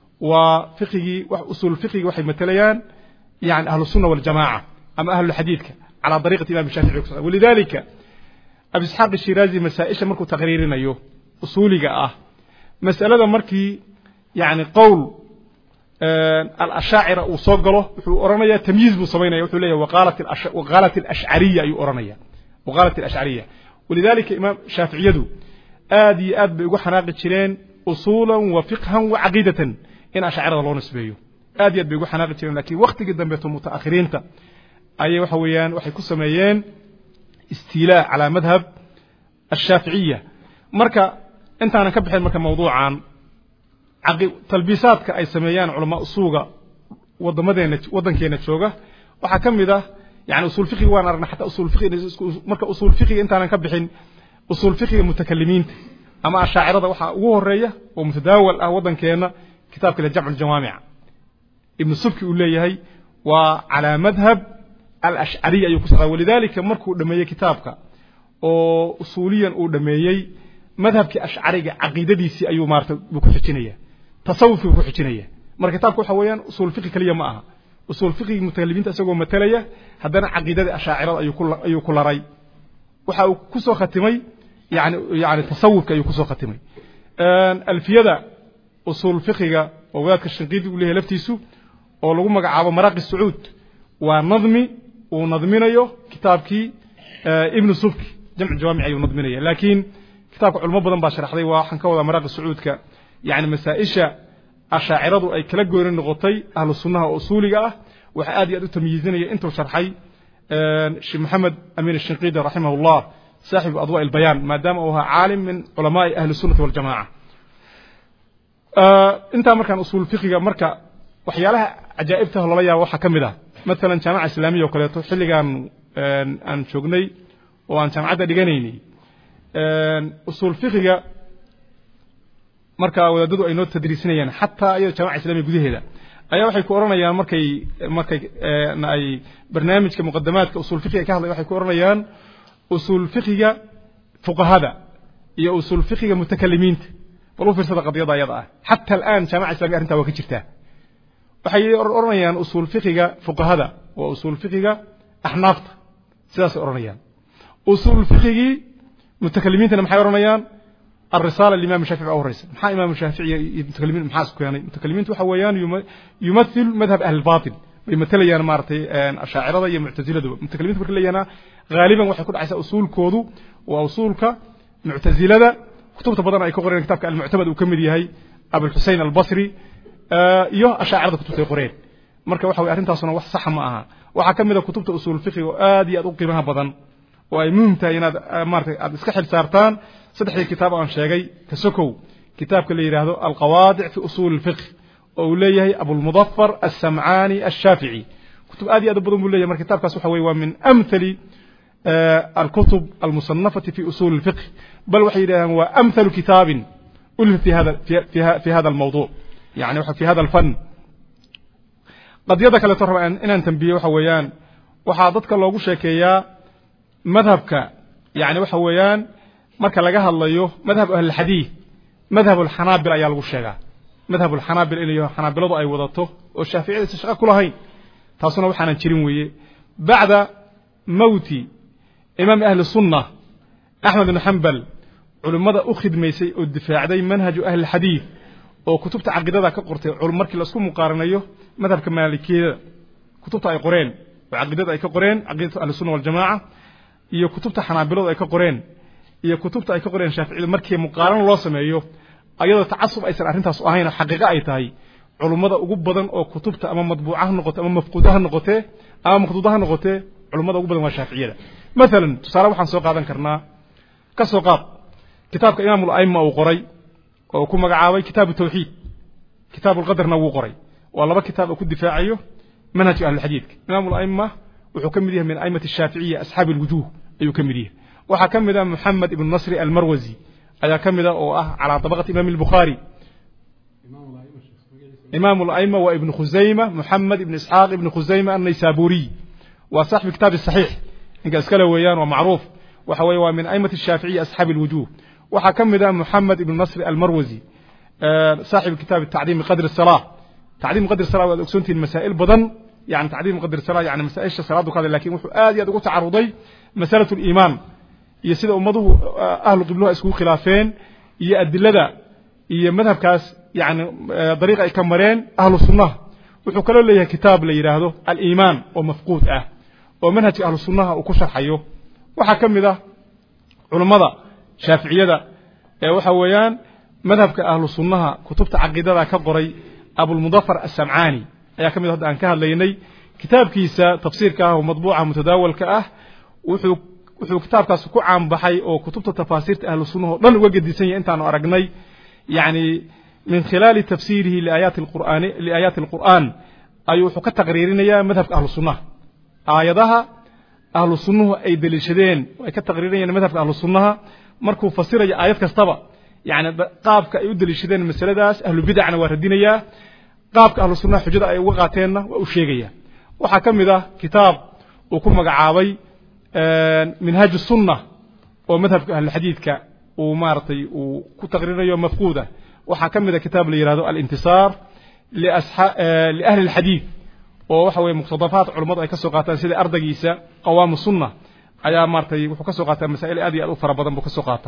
وفقهي وأصول الفقه وحي متليان يعني أهل السنة والجماعة أما أهل الحديث على طريقة الإمام الشافعي ولذلك أبي إسحاق الشيرازي مسائش مركو تقريرنا يو أصولي آه مسألة مركي يعني قول آه الأشاعرة وصقله وأرانيا تمييز بصمينا يقول وقالت الأش... وقالت الأشعرية أي أرانيا وقالت الأشعرية ولذلك إمام الشافعي يدو آدي آد بيقول حناقة شيرين أصولا وفقها وعقيدة إن أشاعرة الله نسبيه آدي آد بيقول حناقة شيرين لكن وقت قدام بيتهم متأخرين تا أي وحويان وحي كسميين استيلاء على مذهب الشافعية مركا أنت أنا كبحي مركا موضوعا عقي تلبيسات كأي سميان علماء السوق وضمدين وضن كينت شوقة وحكم ذا يعني أصول فقه وانا أرنا حتى أصول فقه مركا أصول فقه أنت أنا كبحي أصول فقه متكلمين أما الشاعر ذا وحا وهرية ومتداول أه وضن كينا كتاب كلا جمع الجوامع ابن السبكي يقول لي هي وعلى مذهب الأشعرية يقصد ولذلك مركو دمية كتابك أو أصوليا أو دمية مذهب كأشعرية عقيدة دي سي أيو مارت بكحجينية تصوف بكحجينية مركو كتابك حويان أصول فقه كلية معها أصول فقه متكلمين تسووا متلية هذا عقيدة أشاعرة أيو كل أيو كل رأي وحاو كسو ختمي يعني يعني تصوف كأيو كسو ختمي الفيدة أصول فقه وولاك الشنقيدي وليه لفتيسو أو لغو مقعب مراقي السعود ونظمي ونظمينيو كتابكي آه ابن السبكي جمع الجوامع أيو نظمينيو لكن كتابك علماء بدن باشر حضي وحن كوضا مراقي السعود ك يعني مسائشة أشاعرة أي كلاجورين النغطي أهل السنة وأصولي وحادي أدو تمييزينيو انتو شرحي آه شيخ محمد أمين الشنقيدي رحمه الله صاحب أضواء البيان ما دام هو عالم من علماء أهل السنة والجماعة آه انت مركا أصول الفقه مركا وحيالها عجائبته الله يا وحا كمده مثلا جامعة إسلامية وكليته حلقان أن شغني وأن جامعة دقانيني أصول فقه مركا ودادو أي نوت تدريسينيا حتى أي جامعة إسلامية قديه أي وحي كورونا يا مركي مركي أي برنامج كمقدمات كأصول فقه كهذا وحي كورونا يا أصول فقه فقهاء يا أصول فقه متكلمين ولو في صدق قضية يضع حتى الآن جامعة إسلامية أنت وكشفتها waxay oranayaan usul fiqiga fuqahada وأصول الفقه أحنافته سياسة أورانيان أصول الفقه متكلمين تنا محا أورانيان الرسالة الإمام الشافعي أو الرئيس محا إمام الشافعي متكلمين محاسك يعني متكلمين وحويان يمثل مذهب أهل الباطل بيمثل يعني مارتي أشاعرة يا معتزلة متكلمين بكل غالبا وحيكون عيسى أصول كودو وأصولك معتزلة كتبت بدن أي كقرين كتابك المعتمد وكمل هي أبو الحسين البصري آه يو أشاعرة كتبت قرين مركب وحوي أرنتاسنا وح صح معها وحكمل كتبت أصول الفقه وآدي أدوقي بها بدن وأي ممتعين مارتي أسكحل سارتان صدح الكتاب عن شيء كسكو كتاب اللي يراه القواعد في أصول الفقه أوليه أبو المظفر السمعاني الشافعي كتب آدي أدبضهم بوليه مر كتاب كسوحة ومن أمثل آه الكتب المصنفة في أصول الفقه بل وحيدا هو أمثل كتاب ألف في هذا في, في, في هذا الموضوع يعني في هذا الفن قد يدك لترى أن إن تنبيه وحويان وحاضتك الله وشكيا مذهبك يعني وحويان مرك لجاه الله يو مذهب أهل الحديث مذهب الحنابلة يا الوشجع مذهب الحنابلة اللي حنابلة أي وضعته والشافعي استشقى كلهين تصنع وحنا نشرين ويه بعد موت إمام أهل السنة أحمد بن حنبل علماء أخذ ميسي الدفاع دي منهج أهل الحديث وكتبت عقيدة كقرتي علماء مركي لسكون مقارنة مذهب كمالكية كتبت أي قرين وعقيدة أي كقرين عقيدة أهل السنة والجماعة هي كتبت حنابلة أي كقرين هي كتبت أي كقرين شافعي مركي مقارنة الله سمعيه أيضا تعصب أيسر أرنتها سؤالين حقيقة أي تاي علماء أجوب بدن أو كتبت أمام مطبوعها نقطة أمام مفقودها نقطة أمام مخطوطها نقطة علماء أجوب بدن وشافعية مثلا تصارى وحن سوق هذا كرنا كسوقات كتاب إمام الأئمة أو قري أو كم جعاوي كتاب التوحيد كتاب القدر نو قري والله كتاب أكون دفاعيه منهج أهل الحديث إمام الأئمة وحكم ليه من أئمة الشافعية أصحاب الوجوه يكمل ليه وحكم ذا محمد بن نصر المروزي أي كم ذا أو على طبقة إمام البخاري إمام الأئمة وابن خزيمة محمد بن إسحاق بن خزيمة النيسابوري وصاحب كتاب الصحيح إنك أسكله ويان ومعروف وحوي من أئمة الشافعية أصحاب الوجوه وحكم ذا محمد بن نصر المروزي أه صاحب كتاب التعديم قدر الصلاة تعديم قدر الصلاة والأكسنتي المسائل بدن يعني تعديم قدر الصلاة يعني مسائل الصلاة وكذا لكن وحو آدي أدقوا تعرضي مسألة الإيمان يسيد أمضه أهل قبلها اسكو خلافين يأدل لدى يمذهب كاس يعني طريقة كمرين أهل السنة وحكلوا لي كتاب لي هذا الإيمان ومفقود أه ومنهج أهل السنة وكشر حيو وحكم ذا علماء شافعية ذا وحويان مذهب أهل السنة كتبت عقيدة ذا كبري أبو المظفر السمعاني أي كم ذا أن كهل ليني كتاب كيسة تفسير كه ومطبوعة متداول كأه وحو وحو كتاب كاس كو عام بحي أو كتبت تفاسير أهل السنة لن وجد سنة أنت أنا أرجني يعني من خلال تفسيره لآيات القرآن لآيات القرآن أي حكى تقريرنا يا مذهب أهل السنة آياتها أهل السنة أي دليشدين وكتقريرنا مذهب أهل السنة مركو فسر آيات كستبا يعني قابك أي دليشدين المسألة داس أهل البدع أنا واردين يا قابك أهل السنة حجة أي وقعتين وأشيجية وحكم ذا كتاب وكم مجعابي منهاج السنة ومذهب أهل الحديث ك ومارتي وكتقريرنا مفقودة وحكم ذا كتاب لي هذا الانتصار لأصحاب لأهل الحديث وحوي مقتضفات علماء أي كسوقات سيد أردقيسة قوام السنة أيا مارتي وكسوقات مسائل أدي ألوف ربضا بكسوقات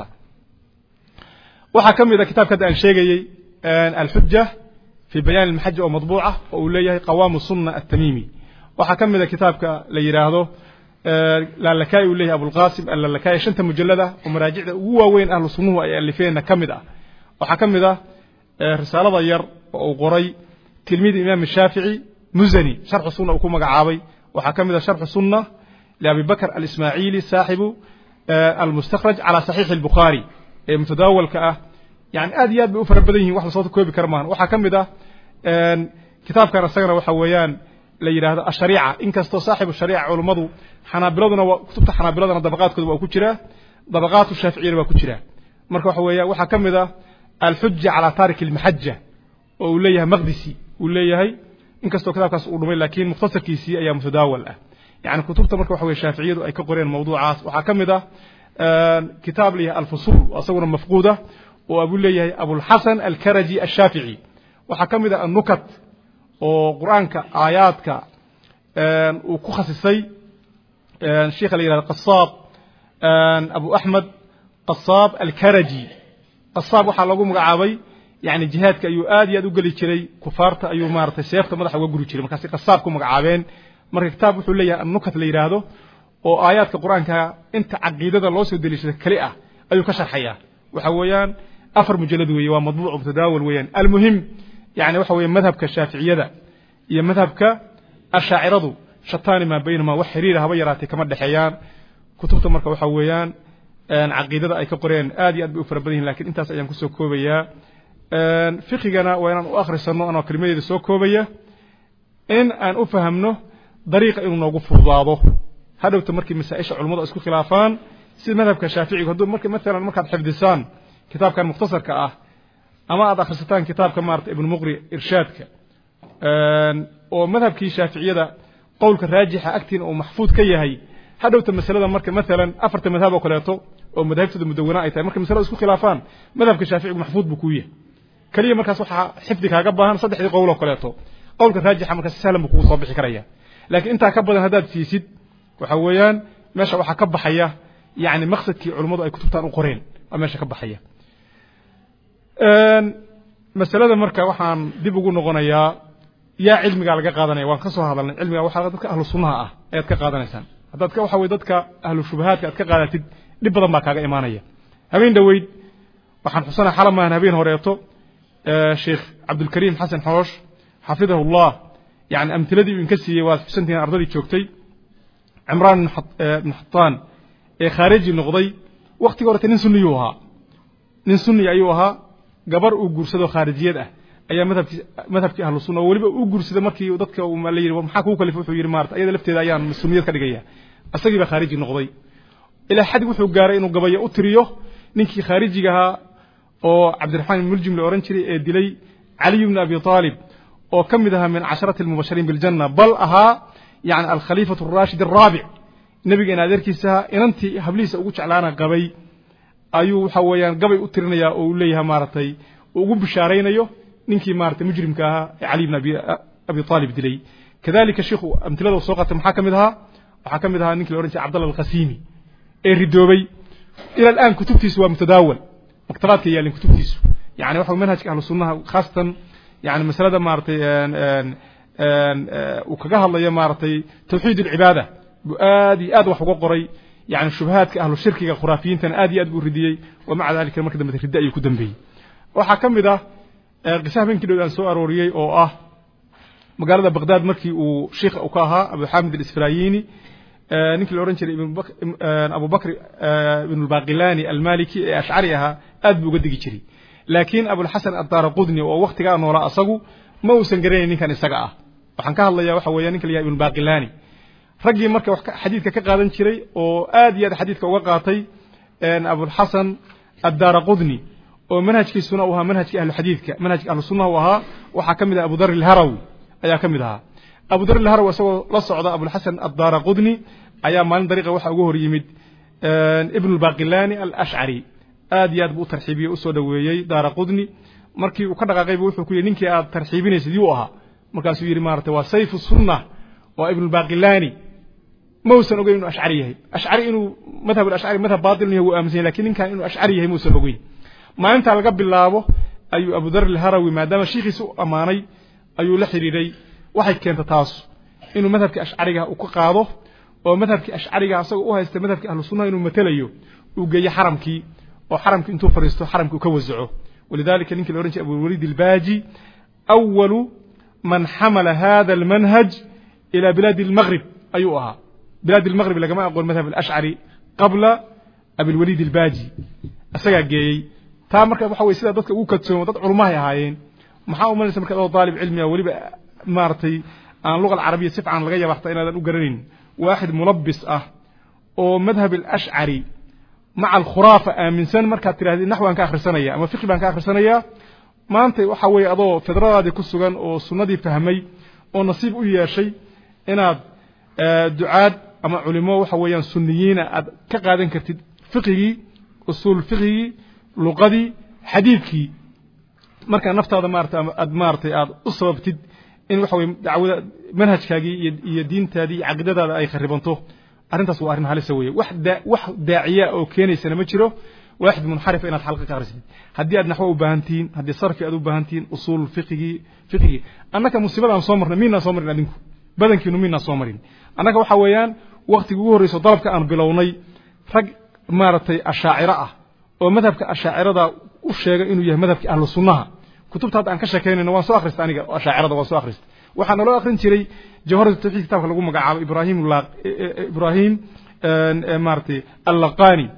وحكم ذا كتاب كذا الشيء الحجة في بيان المحجة ومطبوعة وأوليه قوام السنة التميمي وحكم ذا كتاب لي هذا لا لكاي وليه أبو القاسم ألا لكاي شنت مجلدة ومراجع هو وين أهل السنة اللي فينا كمدة وحكم ذا رسالة ضير وقري تلميذ الإمام الشافعي مزني شرح السنة وكم مجعابي وحكم ذا شرح السنة لأبي بكر الإسماعيلي صاحب المستخرج على صحيح البخاري متداول كأه يعني أديات بأفر بديه واحد صوت كوي بكرمان وحكم ذا كتاب كان السجن وحويان لي هذا الشريعة إن كست صاحب الشريعة علماء حنابلادنا وكتبت حنابلادنا طبقات كذا وكتيرة طبقات الشافعية وكتيرة مركو حويا وحكم ذا الحجة على تارك المحجة وليها مقدسي وليها هي إن كست كذا كاس أولمين لكن مختصر كيسي أيام متداولة يعني كتبت مركو حويا الشافعية أي كقرين موضوعات وحكم ذا آه كتاب لي الفصول وأصور مفقودة وأقول لي أبو الحسن الكرجي الشافعي وحكم ذا النكت وقرآنك آياتك uu ku khasisay sheekha la yiraahdo qasaab abu ahmed qasaab al-karaji qasaab waxa lagu magacaabay yani jihaadka ayuu aad iyo aad u gali jiray kufaarta ayuu maartay seefta madaxa uga guri jiray markaas qasaab ku magacaabeen marka kitaab wuxuu leeyahay an-nukat la yiraahdo oo aayaadka quraanka inta aqeedada loo soo daliishay kali ah ayuu ka sharxaya waxa weeyaan afar mujallad weeye waa madbuuc mutadaawil weeyaan almuhim yani waxa weeye madhabka shaafiiciyada iyo madhabka ashaaciradu shataani ma baynama wax xiriir haba yaraatay kama dhaxeeyaan kutubta marka waxa weeyaan aan aqeedada ay ka qoreen aad iyo aad bay u fara badan yihiin laakiin intaas ayaan ku soo koobayaa een fiqigana waa inaan u akhrisano anoo kalimadeeda soo koobaya in aan u fahamno dariiqa inuu noogu fududaado hadhowta markii masaa'isha culimadu isku khilaafaan si madhabka shaafiiciga haduu markii mesela markaad xifdisaan kitaabkan mukhtasarka ah ama aad akhrisataan kitaabka maarta ibn muqri irshaadka een oo madhabkii shaafiiciyada qowlka raajixa agtiin oo maxfuud ka yahay hadhowta masalada marka mesela afarta madhab oo kaleeto oo madhabtada mudawana ay tahay marka masalada isku khilaafaan madhabka shaafiiciga maxfuud buu ku yahay kaliya markaas waxa xifdi kaaga baahan saddexdii qowl oo kaleeto qowlka raajixa markaas sahlan buu ku soo bixi karaya laakiin inta ka badan hadaad siisid waxa weeyaan meesha waxa ka baxaya yani maqsadkii culimadu ay kutubtaan u qoreen ama meesha ka baxaya een masalada marka waxaan dib ugu noqonayaa yaa cilmiga laga qaadanaya waan ka soo hadalnay cilmiga waxa dadka ahlu sunnaha ah ayaad ka qaadanaysaan hadaad ka waxa weey dadka ahlu shubahaadka aad ka qaadatid dib badan baa kaaga imaanaya habeen dhaweyd waxaan xusana xalamaan habeen horeeto ee sheekh Abdul Karim Hassan Hoosh حفظه الله يعني أمثلتي من كسي وسنتين أرضي شوكتي عمران بن حطان خارجي النقضي وقت قرأت ننسنيوها ننسني أيوها قبر وجرسده خارجية ده أي مذهب مذهب أهل السنة ولبا وجرسده مركي وضدك ومالي ومحاكوك اللي في يرمارت أيضا لفت الأيام السنية كرجية أستجيب خارجي النقضي إلى حد وحو جاري إنه قبية أتريوه نكي خارجي جها أو عبد الرحمن الملجم الأورنشري دلي علي بن أبي طالب وكمدها من عشرة المبشرين بالجنة بل أها يعني الخليفة الراشد الرابع نبي نادر كيسها إن أنت هبليس أقولش على أنا قبي أيو حويان قبي أترنا يا أوليها مارتي وقب بشارين يو ننكي مارت مجرم كها علي بن أبي أبي طالب دلي كذلك الشيخ أمثلة وسوقة محاكمتها وحكمتها ننكي الأورنج عبد الله القسيمي الردوبي إلى الآن كتبتي سوى متداول مكتبات هي اللي كتبتي يعني واحد منهج أهل السنة خاصة يعني مسألة مارتي أن أن أن وكجاه الله يا مارتي توحيد العبادة آدي آد وحقوق قري يعني الشبهات كأهل الشرك كخرافيين تن آدي آد برديي ومع ذلك المركز مثل الرداء يكون به وحكم ذا قسم من كده أن سؤال روريي أو آه مقالة بغداد مركي وشيخ أوكاها أبو حامد الإسفرايني نكل الأورنجري ابن بك أبو بكر بن الباقلاني المالكي أشعريها آد بوجد جري لكن أبو الحسن الدارقطني ووقت كان وراء أصله ما وسنجرين كان السجاء وحنكها الله يا وحويان كل يا ابن باقلاني رجل مركب حديث كقادن شري وآدي هذا حديث كوقعتي أن أبو الحسن الدارقطني ومنهج في السنة وها منهج أهل الحديث منهج أهل السنة وها وحكم أبو ذر الهروي أي كم ذا أبو ذر الهروي سوى لصعد أبو الحسن الدارقطني أيام ما طريقة وحوجه يمد ابن الباقلاني الأشعري aad aad buu tarxiibiyay u soo dhaweeyay Daaraqudni markii uu ka dhaqaaqay wuxuu ku yiri ninkii aad tarxiibinaysid uu ahaa markaas uu yiri maartay waa sayfu sunnah waa ibn baqilani muusan ogeyn inuu ash'ari yahay ash'ari inuu madhab al-ash'ari madhab baadil yahay uu aaminsan laakiin ninkan inuu ash'ari yahay muusan ogeyn maalinta laga bilaabo ayuu Abu Dharr al-Harawi maadaama sheekhiisu amaanay ayuu la xiriiray waxay keentay taas inuu madhabka ash'ariga uu ka qaado oo madhabka ash'ariga asagoo u haysta madhabka ahlus sunnah inuu matalayo uu geeyo xaramkii وحرمك انتو فريستو حرمك كوزعه ولذلك نينك الأورنج أبو الوليد الباجي أول من حمل هذا المنهج إلى بلاد المغرب أيها بلاد المغرب يا جماعة أقول مذهب الأشعري قبل أبي الوليد الباجي أسجع جاي تامرك أبو حوي سيدا ضدك وكت سوم ضد علماء هايين محاول من اسمك أبو طالب علمي ولي مارتي عن اللغة العربية سبعة عن الغية وحطينا هذا الأجرين واحد ملبس أه ومذهب الأشعري مع الخرافة من سنة مركز ترى نحو أنك آخر سنة أما فقه بأنك آخر سنة ما أنت وحوي أضو فدرا دي كسجان أو سنة دي فهمي أو نصيب أي شيء إن دعاء أما علماء وحويان سنيين كقادن كتد فقهي أصول فقهي لغدي حديثي مركز نفط هذا مارت أدمارت أصبتد in waxa way dacwada manhajkaagi iyo diintaadii aqidadaada ay kharibanto arintaas waa arin halis weeye wax wax daaciya oo keenaysa ma jiro واحد منحرف inaad xalqa ka akhrisid hadii aad naxwo u baahantiin hadii sarfi aad u baahantiin usul fiqhi fiqhi annaka musibadan soo marnay miina soo marin adinku badankiinu miina soo marin annaka waxa weeyaan waqtiga ugu horeyso dalabka aan bilownay rag maaratay ashaacira ah oo madhabka ashaacirada u sheegay inuu yahay madhabka ahlus sunnaha kutubta aan ka sheekeynayna waan soo akhristay aniga ashaacirada waan soo akhristay waxaan loo akhrin jiray jawharat tawfiq kitabka lagu magacaabo ibrahim ibrahim maaratay al-laqani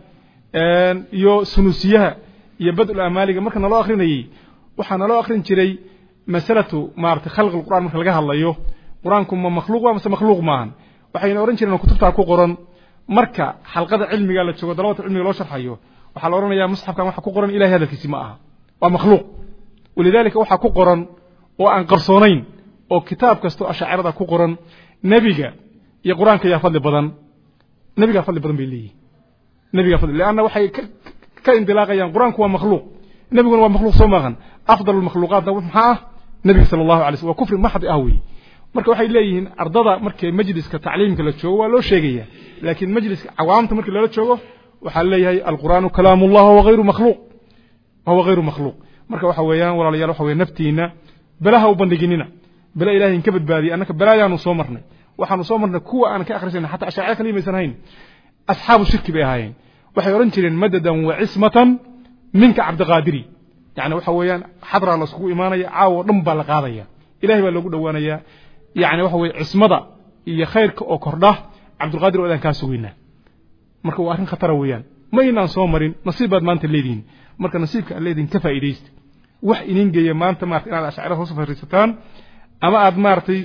iyo sunusiyaha iyo badul amaaliga marka naloo akhrinayay waxa naloo akhrin jiray masalatu maarta khalq alquran marka laga hadlayo quraanku ma makhluuq waa mise makhluuq maahan waxayna oran jireen kutubta ku qoran marka xalqada cilmiga la joogo dalawada cilmiga loo sharxayo waxa la oranayaa musxafkan waxa ku qoran ilaahay hadalkiisa ma aha waa makhluuq walidaalika waxa ku qoran oo aan qarsoonayn oo kitaab kasto ashaacirada ku qoran nabiga iyo quraanka yaa fadli badan nabiga fadli badan bay leeyihiin نبي فضل لأنه وحي كاندلاقيا القرآن هو مخلوق نبي هو مخلوق سومغا أفضل المخلوقات محاه نبي صلى الله عليه وسلم وكفر ما حد أهوي marka waxay leeyihiin ardada markay majliska tacliimka la joogo waa loo sheegaya laakiin majliska awaamta markii la joogo waxa leeyahay alquraanu kalaamullah wa ghayru makhluuq wa ghayru makhluuq marka waxa weeyaan walaalayaal waxa weeyaan naftiina balaha u bandhiginina bala ilaahay in ka badbaadiyo annaka balaayaanu soo marnay waxaanu soo marnay kuwa aan ka akhrisanay hatta ashaaciya kalimaysan hayn أصحاب الشرك بأهاين وحيرن جرين مددا وعصمة منك عبد القادري يعني وحويان حضر على سكو إيمانيا عاو رمبا لقاضيا إلهي بقى لقود دوانيا يعني وحوي عصمة هي خير أو كرده عبد القادر وإذا كان سوينا مركو أهرن خطر ويان ما ينان صومرين نصيب ما أنت الليدين مركو نصيبك الليدين كفا إليست وح إنين جاي ما أنت مارتين على أشعاره وصف الرسطان أما أد مارتي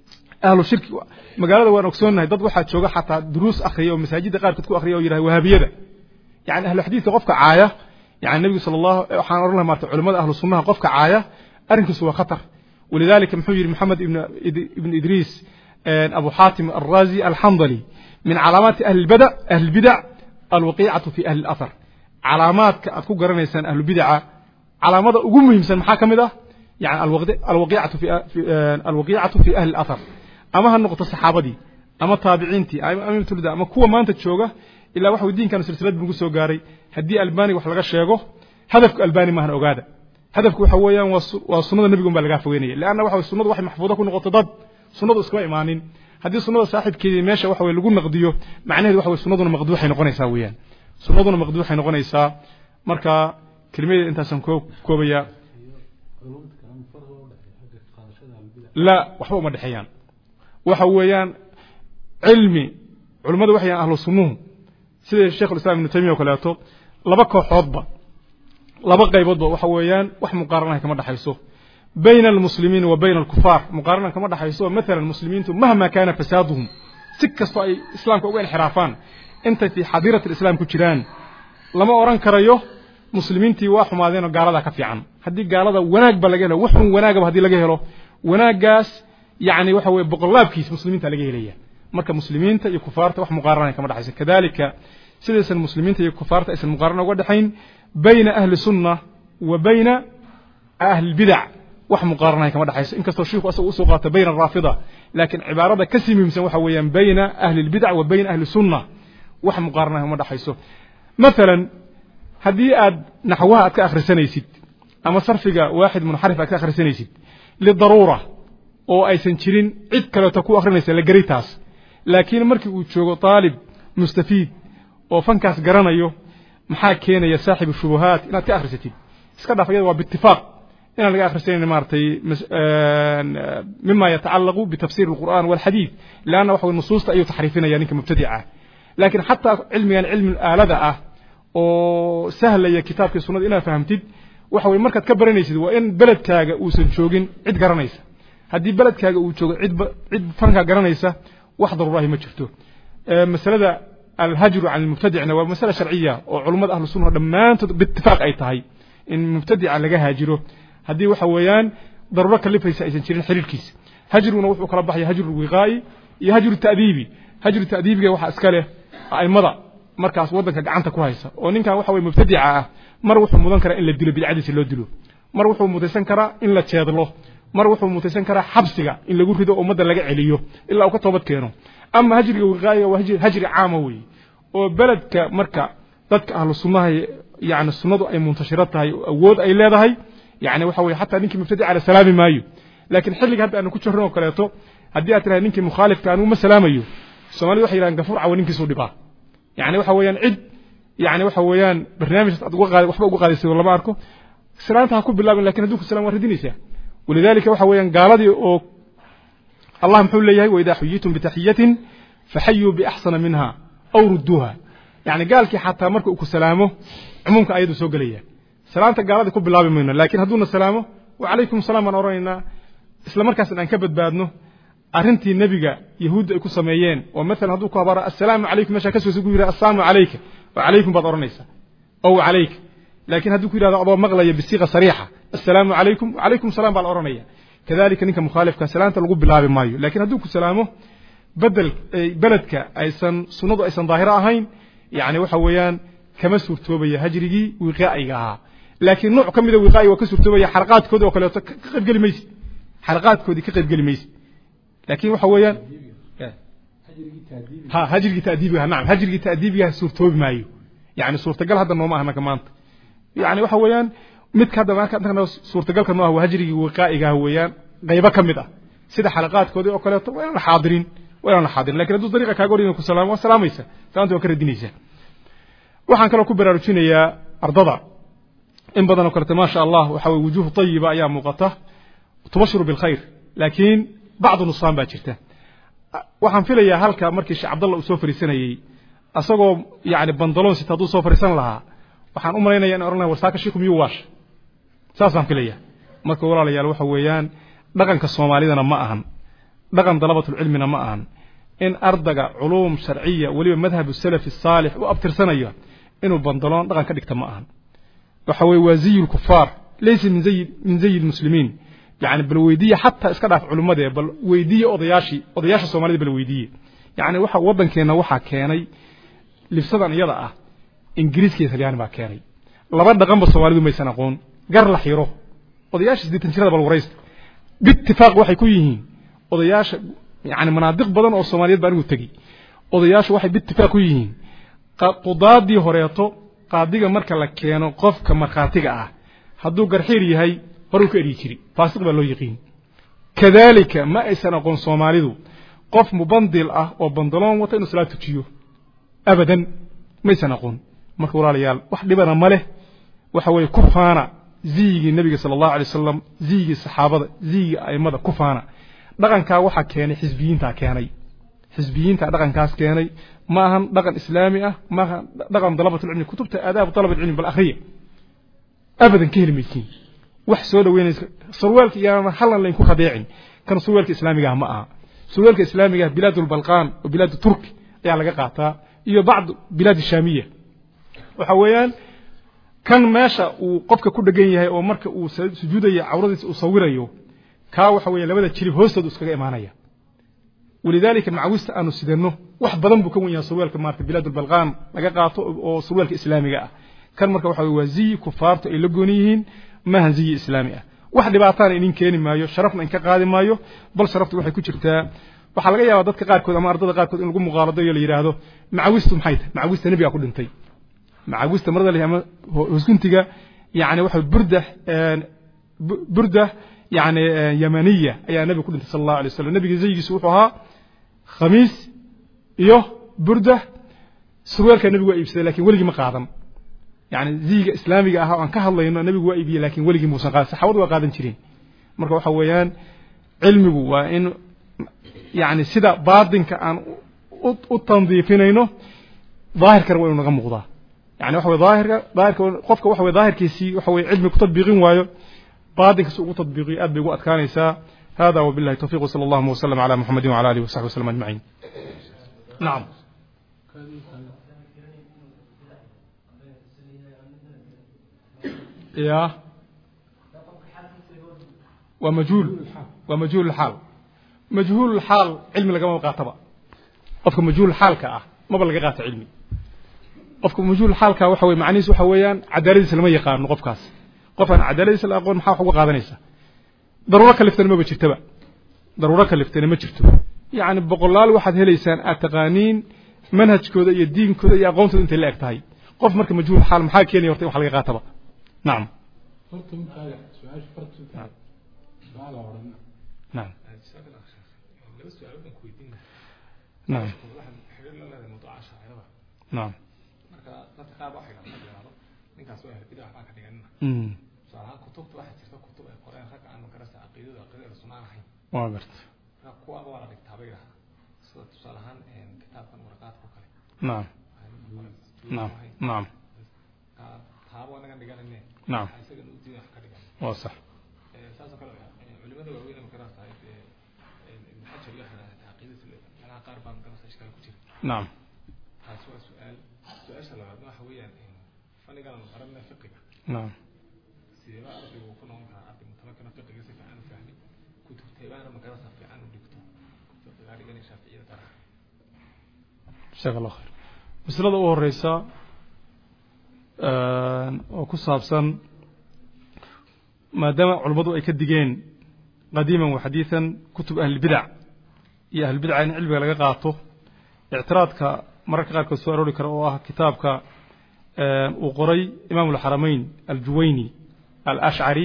أهل الشرك magaalada waan ogsoonahay dad waxa jooga xataa duruus akhriyo masaajida qaar ku akhriyo yiraahdo wahabiyada yaani ahlu xadiiska qofka caaya yaani nabiga sallallahu waxaan oran lahaa maarta culimada ahlu sunnaha qofka caaya arrinkiisu waa khatar ولذلك محمد محمد ابن ابن ادريس ابو حاتم الرازي الحنظلي من علامات اهل البدع اهل البدع الوقيعه في اهل الاثر علامات aad ku garanaysan ahlu bid'a calaamada ugu muhiimsan maxaa kamid ah yaani الوقيعه في الوقيعه في اهل الاثر أما هالنقطة صحابتي أما تابعينتي أما متولدة أما كوا ما أنت تشوجه إلا واحد الدين كان سلسلة بنقص وجاري هدي ألباني وحلقة شيءه هدفك ألباني ما هنقعده هدفك حويا وصنود النبي قم بلغا فوينيه لأن واحد الصنود واحد محفوظة كون نقطة ضد صنود اسكوا إيمانين هدي صنود صاحب كذي ماشى واحد يلقون مقديو معناه واحد صنود مقدوح حينقون يساويان صنود مقدوح حينقون يسا مركا كلمة أنت سمكو كوبيا لا وحبوا مدحيان وحويان علمي علماء وحيان أهل الصنوه سيد الشيخ الإسلام ابن تيمية وكلاته لبقى حضبة لبقى يبضبة وحويان وح مقارنة كما دحيسوه بين المسلمين وبين الكفار مقارنة كما دحيسوه مثلا المسلمين مهما كان فسادهم سكة صعي إسلام كأوين حرافان أنت في حضيرة الإسلام كتيران لما أوران كريوه مسلمين تي واحد ما ذينا قارضة كفي عن هدي قارضة وناق بلقينا وحن وناق بهدي لقيه له وناق قاس يعني وحوي بقلاب كيس مسلمين تلاقيه ليه مركب مسلمين تي كفار توح مقارنة كما دحيس كذلك سلسلة المسلمين تي كفار تأس المقارنة وقدحين بين أهل السنة وبين أهل البدع وح مقارنة كما دحيس إن كسر شيخ أسوء سقط بين الرافضة لكن عبارة كسم يمسوا حويا بين أهل البدع وبين أهل السنة وح مقارنة كما دحيسه مثلا هذه نحوها كآخر سنة يسد أما صرفك واحد منحرف كآخر سنة يسد للضرورة oo aysan jirin cid kale ta ku akhrinaysa la garitaas laakiin markii uu joogo talib mustafiid oo fankaas garanayo maxaa keenaya saaxiib shubuhaat inaad ka akhrisatid iska dhaafayada waa bittifaaq inaan laga akhrisayn maartay mimma yatacallaqu bitafsir alquran wal hadith laana waxa nusuusta ayu taxriifinaya ninka mubtadi'a laakiin hatta cilmigan cilmi aalada ah oo sahlaya kitaabka sunnada inaad fahamtid waxa way markaad ka baranaysid waa in beledkaaga uusan joogin cid garanaysa haddii beledkaaga uu joogo cid cid fanka garanaysa wax daruurahi ma jirto masalada alhajru an almubtadi'na waa masala sharciya oo culimada ahlu sunnah dhamaantood bittifaaq ay tahay in mubtadi'a laga haajiro haddii waxa weeyaan daruuro kalifaysa aysan jirin xiriirkiisa hajruna wuxuu kala baxay hajru wiqaa'i iyo hajru ta'diibi hajru ta'diibiga waxa iska leh aimada markaas wadanka gacanta ku haysa oo ninkan waxa weey mubtadi'a ah mar wuxuu mudan karaa in la dilo bidcadiisa loo dilo mar wuxuu mudaysan karaa in la jeedlo mar wuxuu mutaysan karaa xabsiga in lagu rido ummadda laga celiyo ilaa uu ka toobad keeno ama hajriga wiqaa'iga waa hajri caama weeye oo beledka marka dadka ahlu sunnaha yani sunnadu ay muntashiro tahay awood ay leedahay yani waxa weeye xataa ninkii mubtadica ala salaami maayo laakiin xilliga hadda aanu ku jirno oo kaleeto haddii aad tirahay ninkii mukhaalifka aanu ma salaamayo Soomaalidu waxay yiraahdaan gafuur cawa ninkiisu dhibaa yani waxa weeyaan cid yani waxa weeyaan barnaamijkaas aad uga qaaday waxba uga qaadayso lama arko salaanta ha ku bilaabin laakiin hadduu ku salaam waa radinaysaa walidaalika waxa weeyaan gaaladii oo Allah muxuu leeyahay wa idha huyitum bi tahiyatin fahayyu bi ahsana minha aw rudduha yani gaalkii xataa marka uu ku salaamo umumka ayadu soo galaya salaanta gaalada ku bilaabi mayno laakiin hadduu na salaamo wa alaykum salaam aan oranayna isla markaas aan ka badbaadno arintii nabiga yahuud ay ku sameeyeen oo mesela hadduu ku habara assalaamu alaykum meesha ka soo sugu yiri assalaamu alayka wa alaykum baad oranaysa oo alayk laakiin hadduu ku yiraahdo adoo maqlaya bisiiqa sariixa assalaamu alaykum wa alaykum salaam baa oranaya kadalika ninka mukhaalifka salaanta lagu bilaabi maayo laakiin hadduu ku salaamo بدل بلدك أيسن سنود أيسن ظاهرة هين يعني وحويان كما سورتوبية هجري وقائعها لكن نوع كم ذا وقائع وكسورتوبية حلقات كود وكلا كقد قل ميس حلقات كود كقد قل ميس لكن وحويان ها هجري تأديبها نعم هجري تأديبها سورتوب مايو يعني سورة قال هذا النوع هنا كمان يعني وحويان مت هذا ما كان سورة قال كنا هو هجري وقائعها هويان غيبة كم ذا سيد حلقات كود وكلا وين حاضرين ولا حاضر لكن هذو طريقة كاغورين كسلام والسلام عيسى سلامته وكردينيسا waxaan kala ku baraarujinayaa ardada in badan oo kale ma sha Allah waxa way wujuh tayyiba ayaa muuqata tubashiru bil khayr laakiin baad nusaan baa jirta waxaan filayaa halka markii Sheekh Abdullah uu soo fariisanayay asagoo yaani bandaloon sita uu soo fariisan lahaa waxaan u maleynayaa in oranayo warsaaka sheekhu miyuu waash saasaan filayaa marka walaalayaal waxa weeyaan dhaqanka Soomaalidana ma ahan dhaqan dalabatul cilmina ma ahan in ardaga culum sharciya waliba madhhab salaf salih oo abtirsanayo inuu bandaloon dhaqan ka dhigta ma ahan waxa way waaziyul kufaar laysa min zay min zay almuslimin yani bal weydiya hatta iska dhaaf culumada bal weydiya odayaashi odayaasha Soomaalida bal weydiya yani waxa wadankeena waxa keenay libsadan iyada ah ingiriiska iyo Talyaani baa keenay laba dhaqan ba Soomaalidu ma aysan aqoon gar la xiro odayaasha sidii jirada bal warayst bittifaaq waxay ku yihiin odayaasha يعني مناطق بدن oo Soomaaliyeed baan ugu tagi odayaashu waxay bittifaaq ku yihiin qadaadii horeeto qaadiga marka la keeno qofka marxaatiga ah haduu garxiir yahay horu ka eri jiri faasiq baa loo yaqeen kadalika ma aysan aqoon Soomaalidu qof mubandil ah oo bandaloon wata inuu salaad tujiyo abadan ma aysan aqoon marka walaalayaal wax dhibana ma leh waxa way ku faana ziigi nabiga sallallahu alayhi wasallam ziigi saxaabada ziigi aymada ku faana dhaqanka waxa keenay xisbiyiinta keenay xisbiyiinta dhaqankaas keenay ma ahan dhaqan islaami ah ma ahan dhaqan dalabatul cilmi kutubta aadaab talabatul cilmi bal akhriya abadan ka helmaysiin wax soo dhaweynaysa surwaalka iyana halan leen ku qadeecin kan surwaalka islaamiga ma aha surwaalka islaamiga bilaadul balqaan oo bilaad turk ayaa laga qaataa iyo baad bilaad shaamiya waxa weeyaan kan meesha uu qofka ku dhagan yahay oo marka uu sujuudayo awradiisa uu sawirayo ka waxa weeye labada jiri hoostooda iskaga imaanaya walidaalika macawista aanu sidano wax badan buu ka wan yahay surwaalka maarta bilaadul balqaan laga qaato oo surwaalka islaamiga ah kan marka waxa weeye wazi kufaarta ay la gooniyiin ma hanzi islaami ah wax dhibaataan in keeni maayo sharafna in ka qaadi maayo bal sharaftu waxay ku jirtaa waxa laga yaabaa dadka qaar kood ama ardada qaar kood in lagu muqaalado iyo la yiraahdo macawistu maxay tahay macawista nabiga ku dhintay macawista marada la yiraahdo hosguntiga yaani waxa burda burda يعني يمنية أي النبي كله صلى الله عليه وسلم النبي زي يسوحها خميس إيوه بردة سروال كان النبي واقف لكن ولقي مقادم يعني زي إسلامي أها عن كهلا إنه النبي واقف لكن ولقي موسى قال سحود وقادم شرين مركب حويان علمه وإن يعني سدا بعضن كأن التنظيفين إنه ظاهر كروي ونغم غضا يعني وحوي ظاهر ظاهر قفك وحوي ظاهر كيسي وحوي علم تطبيقين وايو بعد كسوق تطبيقي أبي وقت كان يسا هذا وبالله التوفيق وصلى الله وسلم على محمد وعلى آله وصحبه وسلم أجمعين. نعم. يا ومجهول ومجهول الحال مجهول الحال علم لقى مقاطبة قفكم مجهول الحال كأه ما بلقى علمي قفكم مجهول الحال كأه وحوي معنيس وحويان عدالة سلمية قارن قف كاس qofan cadaaladiisa la aqoon maxaa ugu qaadanaysa daruuro kaliftana ma jirtaba daruuro kaliftana ma jirto yani boqolaal waxaad helaysaan aad taqaaniin manhajkooda iyo diinkooda iyo aqoontooda intay la eg tahay qof marka majhuul xaal maxaa keenaya horta in wax laga qaataba nacam نعم نعم نعم وابرت نعم نعم نعم نعم واضح نعم
سؤال سؤال سؤال ما هو يعني فني قال قرنا فقه
نعم
سيرا أرضي وكنا هم عارف متمكن فقه يسمع عنه فهمي كتب تبان ما قرأت في عنه دكتور كتب غير كان شافعية ترى
جزاك الله خير مسألة أول رئيسة وكصابسا ما دام علماء أي كدجين قديما وحديثا كتب أهل البدع يا أهل البدع عن علم لقى قاطه اعتراضك مرة قال كسؤال رولي كرأوه كتابك وقري إمام الحرمين الجويني الأشعري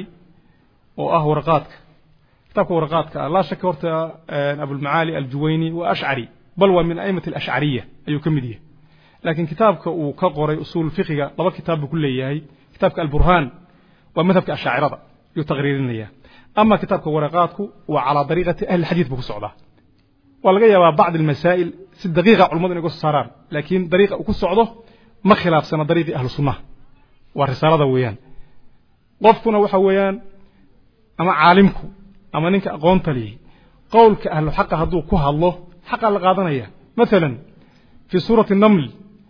وأه ورقاتك كتابك ورقاتك لا شك ورت أبو المعالي الجويني وأشعري بل ومن أئمة الأشعرية أي كمدية لكن كتابك وكقري أصول الفقه طبعا كتاب كله هي كتابك البرهان ومذهبك الأشاعرة يتغريرين إياه أما كتابك ورقاتك وعلى طريقة أهل الحديث بكسعودة ولقى يا بعض المسائل ست دقيقة علماء يقول صاران لكن طريقة وكسعودة ما خلاف سنة طريقة أهل السنة والرسالة ويان قفكنا وحويان أما عالمكم أما نك أقونت لي قولك أهل الحق هدو كه الله حق القاضنية مثلا في سورة النمل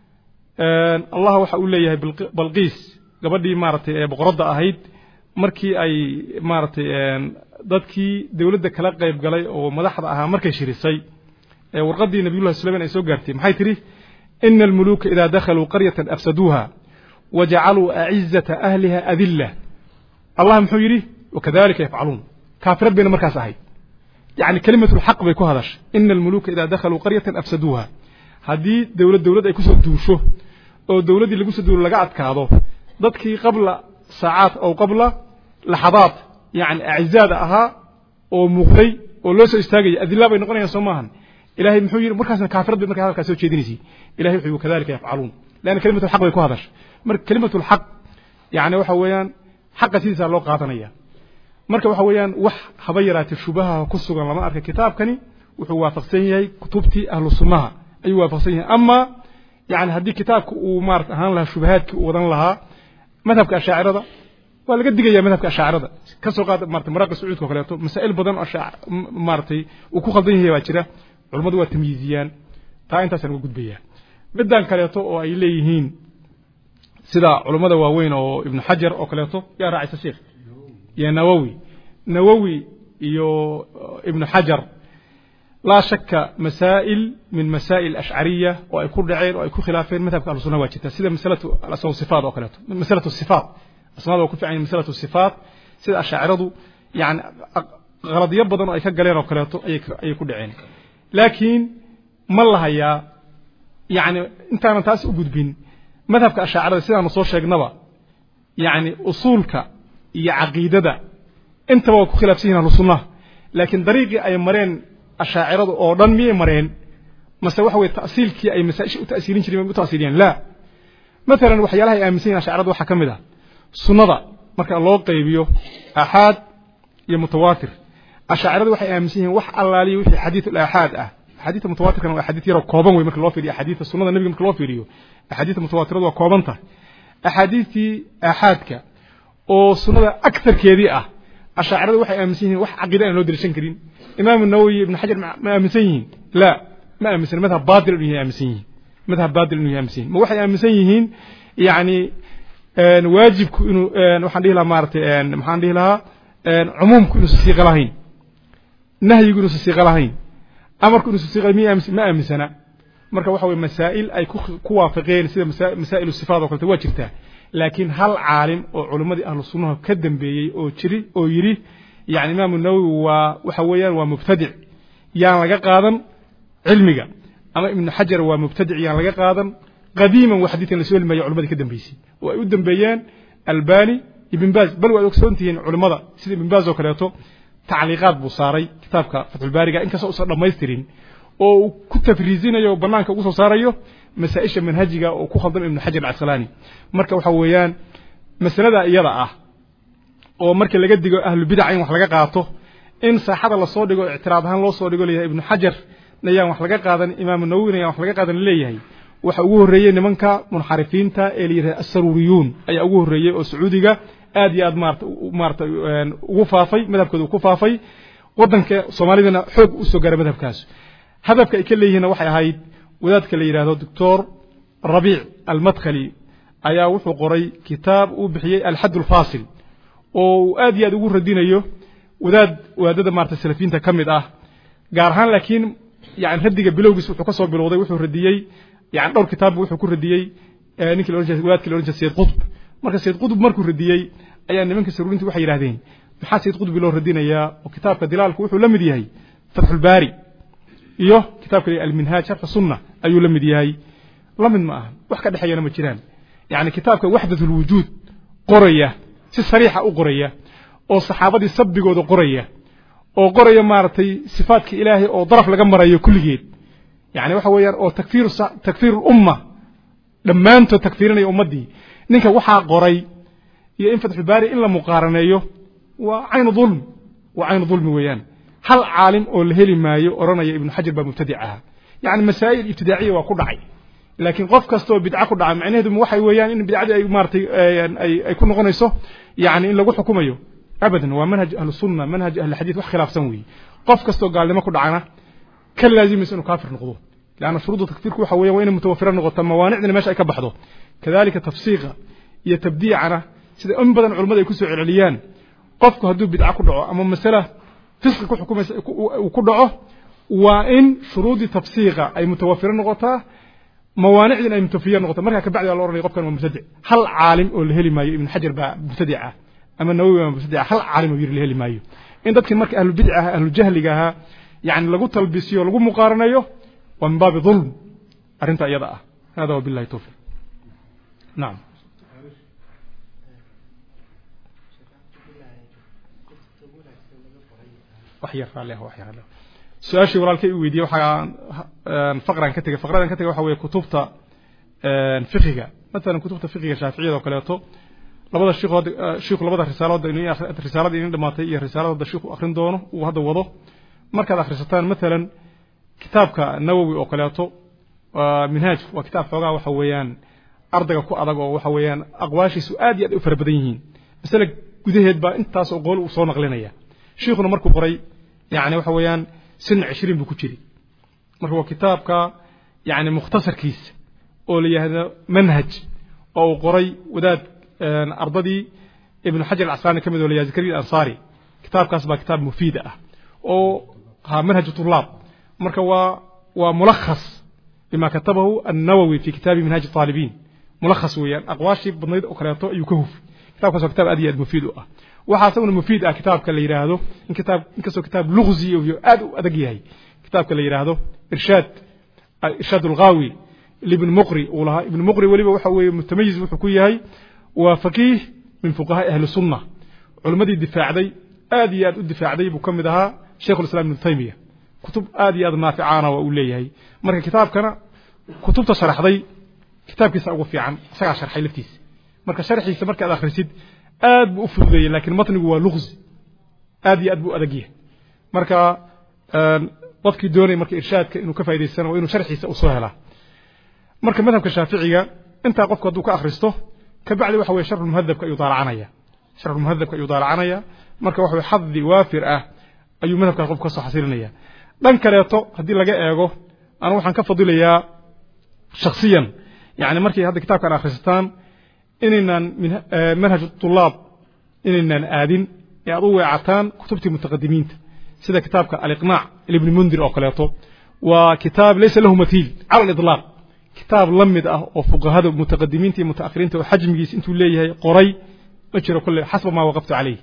آه الله وحقول لي بلقيس gabadhii maartay ee boqorada ahayd markii ay maartay dadkii dawladda kala qayb galay oo madaxda ahaa markay shirisay ee warqadii nabiyullaahi sallallahu alayhi wasallam ay soo gaartay maxay tiri innal muluka idha dakhalu qaryatan afsaduha waja'alu a'izzata ahliha adilla Allah muxuu yiri wakadalika yaf'alun kaafirad bayna markaas ahayd yani kalimatu alhaq bay ku hadash innal muluka idha dakhalu qaryatan afsaduha hadii dawlad dawlad ay ku soo duusho oo dawladii lagu soo duulo laga adkaado dadkii qabla saacaad oo qabla laxadaad yani acizaada ahaa oo muuqday oo loo soo istaagay adilla bay noqonayaan Soomahan ilaahay muxuu yiri markaasna kaafirad bay markaa halka soo jeedinaysi ilaahay wuxuu kadalika yafcaluun laana kalimatu alhaq bay ku hadash marka kalimatu alhaq yani waxa weeyaan xaq siisa loo qaadanaya marka waxa weeyaan wax haba yaraatay shubaha ku sugan lama arka kitaabkani wuxuu waafaqsan yahay kutubtii ahlu sunnaha ayuu waafaqsan yahay ama yani hadii kitaabku uu maarta ahaan lahaa shubahaadkii uu wadan lahaa madhabka ashaacirada waa laga digaya madhabka ashaacirada ka soo qaad martay maraqis sacuudka kaleeto masaa'il badan oo martay uu ku khaldan yahay waa jira culimadu waa tamyiiziyaan taa intaas aan ugu gudbaya midan kaleeto oo ay leeyihiin sida culimada waaweyn oo ibn hajar oo kaleeto yaa raacay sheekh ya nawawi nawawi iyo ibn hajar لا شك مسائل من مسائل الأشعرية ويكون دعين ويكون خلافين مذهب أهل السنة واجبة سيدة مسألة الأسماء والصفات وكلاته مسألة الصفات أسماء ويكون في عين مسألة الصفات سيدة أشاعرة يعني غرض يبضن أي كجلين وكلاته أي يكون دعين لكن ما الله هي يعني أنت أنا تاس وجود بين مذهب كأشاعرة سيدة نصوص شيء نبا يعني أصولك يا عقيدة ده أنت ويكون خلاف سيدنا السنة لكن طريقة أي مرين أشاعرة أو دن مية مرين مثلا وحوي تأصيل كي أي مسائل وتأصيلين شريمة متأصيلين لا مثلا وحيالها يا مسين أشاعرة وحكم ده سنة مركا الله قيبيو أحد يا متواتر أشاعرة وحي يا مسين وح الله لي وحي حديث الأحاد أه حديث متواتر كانوا حديث يرى كوبان ويمك الله في حديث السنة النبي يمك الله في ريو حديث متواتر ده كوبانته أحاديث أحادك أو سنة أكثر كذي أه أشاعرة وحي يا مسين وح عقيدة إنه درشين كريم إمام النووي ابن حجر ما أمسيين لا ما أمسين مذهب باطل إنه أمسيين مذهب باطل إنه أمسيين ما واحد أمسيين يعني آه واجب إنه آه وحنا لها مارت آه وحنا لها آه عموم كل سيغ لهين نهي يقولوا سيغ لهين أمر كل سيغ مية أمس ما أمسنا مركب وحوي مسائل أي كوافقين سيد مسائل مسائل الصفات وكل واجبتها لكن هل عالم أو علماء أهل السنة كدم بي أو تري أو يري يعني إمام النووي وحويان ومبتدع يعني لقى قادا علمك أما ابن حجر ومبتدع يعني لقى قادا قديما وحديثا لسؤال ما علماء كدن بيسي ويقدم بيان الباني ابن باز بل وأكسونتين علماء سيد ابن باز وكلاته تعليقات بصاري كتابك فتح الباري إن كسر أصلا ما يسترين أو كنت في ريزينا يو بنانك أوصل صاريو مسائش منهجك أو كخلد ابن حجر العسقلاني مركب حويان مسألة يضع أو مركب لقد دقوا أهل البدع عين وحلقة قاطه إن صحة الله صور دقوا اعتراضها الله صور دقوا ليه ابن حجر نيا وحلقة قادا إمام النووي نيا وحلقة قادا ليه وحوه الرئي نمنك منحرفين تا إلى السروريون أي أوه الرئي السعودية آدي آد مارت مارت وفافي مذهب كذا وكفافي وضنك صومالينا حب وسجارة مذهب كاس هذا كله هنا وحي هايد وذات كله هذا الدكتور ربيع المدخلي أيا وحو قري كتاب وبحيي الحد الفاصل وآدي آد وجه الدين أيه وذات وذات مارت السلفين تكمل آه جارهان لكن يعني هدي بلوجس وحكسوا بالوضع وحو الرديي يعني دور كتاب وحو كل رديي نيك الأورجا وذات كل الأورجا سيد قطب marka sayid qudub markuu radiyay ayaa nimanka saruurintii waxay yiraahdeen maxaa sayid qudub loo radinaya oo kitaabka dilaalku wuxuu la mid yahay fathul baari iyo kitaabka al-minhaj sharh sunnah ayuu la mid yahay la mid ma aha wax ka dhaxayana ma jiraan yaani kitaabka wahdatul wujud qoraya si sariixa u qoraya oo saxaabadii sabigooda qoraya oo qoraya maartay sifaadka ilaahay oo daraf laga marayo kulligeed yaani waxa weeyaan oo takfiir takfiir umma dhamaanto takfiirinay ummadii ninka waxa qoray iyo in fath al-bari in la muqaaraneeyo waa aynu dhulm waa aynu dhulmi weeyaan hal caalim oo la heli maayo oranaya ibn hajar ba mubtadi'aha yaani masaa'il ibtidaaciya waa ku dhacay laakiin qof kasto bidca ku dhacay macnaheedu waxay weeyaan in bidcada ay maartay ay ay ku noqonayso yaani in lagu xukumayo abadan waa manhaj ahlus sunnah manhaj ahl hadith wax khilaafsan weey qof kasto gaalnimo ku dhacana kal laazim inuu kaafir noqdo لأن شروط التكفير كوحة وين وين متوفرة نقطة موانعنا ماشي كبحضه كذلك تفسيقه يتبديع عنه سيدا أم بدن علماء يكسوا عليان قفك هدو بدعة كدعه أما مسألة فسق كحكومة وكدعه وإن شروط تفسيقه أي متوفرة نقطة موانعنا أي متوفرة نقطة مرة كبعد الله رأي قفك مبتدع هل عالم اللي هلي مايو ابن حجر بقى مبتدعة أما النووي مبتدعة هل عالم يجير اللي هلي مايو إن ذلك مرك أهل البدعة أهل الجهل جاها يعني لقوا تلبسيه ولقوا مقارنة ومن باب ظلم أرنت أيضا هذا وبالله التوفيق نعم وحير عليه وحير عليه سؤال شيء ولا الكي ويدي وحا فقرة كتجة فقرة كتجة وحوي كتبت فقهية مثلا كتبت فقهية شافعية وكلاته لبض الشيخ الشيخ لبض الرسالة إنه الرسالة إنه لما تيجي الرسالة هذا الشيخ أخرين دونه وهذا وضه مركز آخر مثلا كتابك النووي وقلاته منهاج وكتاب فوقا وحويان أرضك كو أرضك وحويان أقواشي سؤال يدعو فربدينهين مثلا قدهد با انت تاسو قول وصول نقلينيا شيخنا مركو قري يعني وحويان سن عشرين بكتيري مركو كتابك يعني مختصر كيس أولي هذا منهج أو قري وذات أرضدي ابن حجر العسقلاني كمد ولي ذكري الأنصاري كتاب كاسبا كتاب مفيدة أو ها منهج الطلاب مركوا وملخص بما كتبه النووي في كتاب منهاج الطالبين ملخص ويان أقواشي بنيد أكرياتو يكهف كتاب كسو كتاب أدي مفيد أه وحاسون مفيد كتاب كاللي يراهدو إن كتاب إن كسو كتاب لغزي ويو أدو أدقيهي كتاب كاللي يراهدو إرشاد إرشاد الغاوي لابن مقري ولها ابن مقري ولي وحوي متميز وحكويهي وفقيه من فقهاء أهل السنة علماء الدفاع دي آدي الدفاع دي بكمدها شيخ الإسلام ابن تيمية كتب آدي آد نافعانا وأوليهي مركا كتاب كان كتب تشرح دي كتاب كيس أقوى في عن سجع شرحي لفتيس مركا شرحي سمركا آخر سيد آد بأفضل ذي لكن متن هو لغز آدي آد بأدقيه مركا وضكي دوني مركا إرشاد إنه كفى يدي السنة وإنه شرحي سأوصلها له مركا مذهب كشافعية أنت قفك دوك أخرسته كبعد وحوي شر المهذب كيطال عنايا شر المهذب كيطال عنايا مركا وحوي حظي وافر أه أي مذهب كقفك صح حصيرنيا دان كريتو هدي لغا ايغو انا waxaan ka fadilaya shakhsiyan yaani markii hadda kitaabka aan akhristaan inaan manhaj tulab inaan aadin ee adu weecataan kutubtii mutaqaddimiinta sida kitaabka al-iqna' ibn mundir oo kaleeto waa kitaab laysa lahu mathil ala al-idlaq kitaab lamid ah oo fuqahada mutaqaddimiinta iyo mutaakhiriinta oo xajmigiisa intuu leeyahay qoray ma jiro kulli xasba ma waqaftu calayhi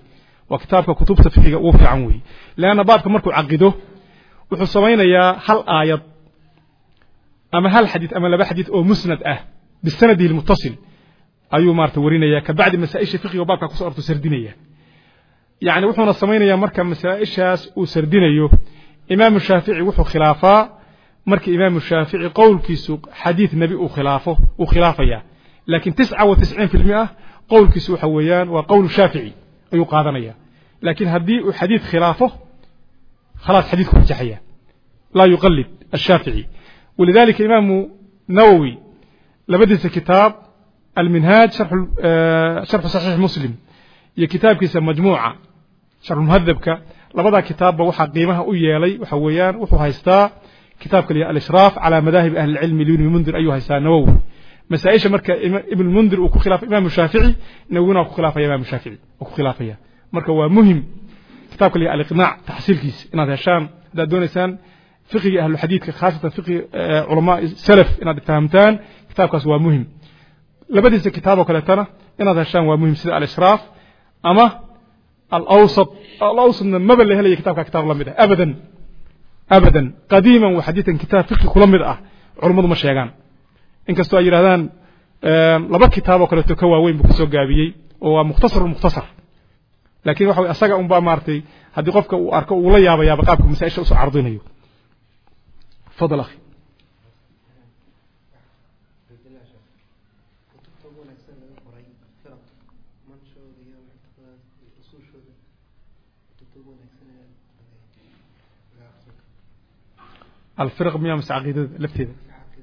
وكتابك كتب فقه وفي عنوي لأن بابك مركو عقده وحصمين يا هل آيات أما هل حديث أما لا حديث أو مسند أه بالسند المتصل أيو مارت ورينيا كبعد مسائل فقه وبابك كسرت سردينية يعني وحنا صمينا يا مركب مسائل شاس وسردينيو إمام الشافعي وحو خلافة مركب إمام الشافعي قول كيسوق حديث النبي وخلافه وخلافه يا لكن تسعة وتسعين في المئة قول كيسوق حويان وقول الشافعي أيو قادنيا لكن هدي حديث خلافه خلاص حديث مرجحية لا يقلد الشافعي ولذلك إمام نووي لبدس كتاب المنهاج شرح شرح صحيح مسلم يا كتاب كيس مجموعة شرح المهذب ك لبدا كتاب وحا قيمها ويالي وحويان وحو هايستا كتاب كلي الإشراف على مذاهب أهل العلم لابن المنذر أيها هايستا نووي مسائش مركا ابن المنذر وكو خلاف إمام الشافعي نوونا وكو خلاف إمام الشافعي وكو خلافية مركا ومهم كتاب كلي الإقناع تحصيل كيس إن هذا الشام دا دونيسان فقه أهل الحديث خاصة فقه علماء سلف إن هذا التهمتان كتاب كاس ومهم لبدس كتابه كلتنا إن هذا الشام ومهم سيد الإشراف أما الأوسط الأوسط من ما بل هي كتاب كتاب الله مده أبدا أبدا قديما وحديثا كتاب فقه كل مده علماء ما شيئان إن كستو أجرادان لبا كتابه كلتو كوا وين بكسو جابيي ومختصر المختصر لكن وحوي أساق أم بامارتي هدي قفك وأركو ولا يابا يابا قابكم مسائش أسو عرضينيو فضل أخي الفرق مياه مس عقيدة لفتيده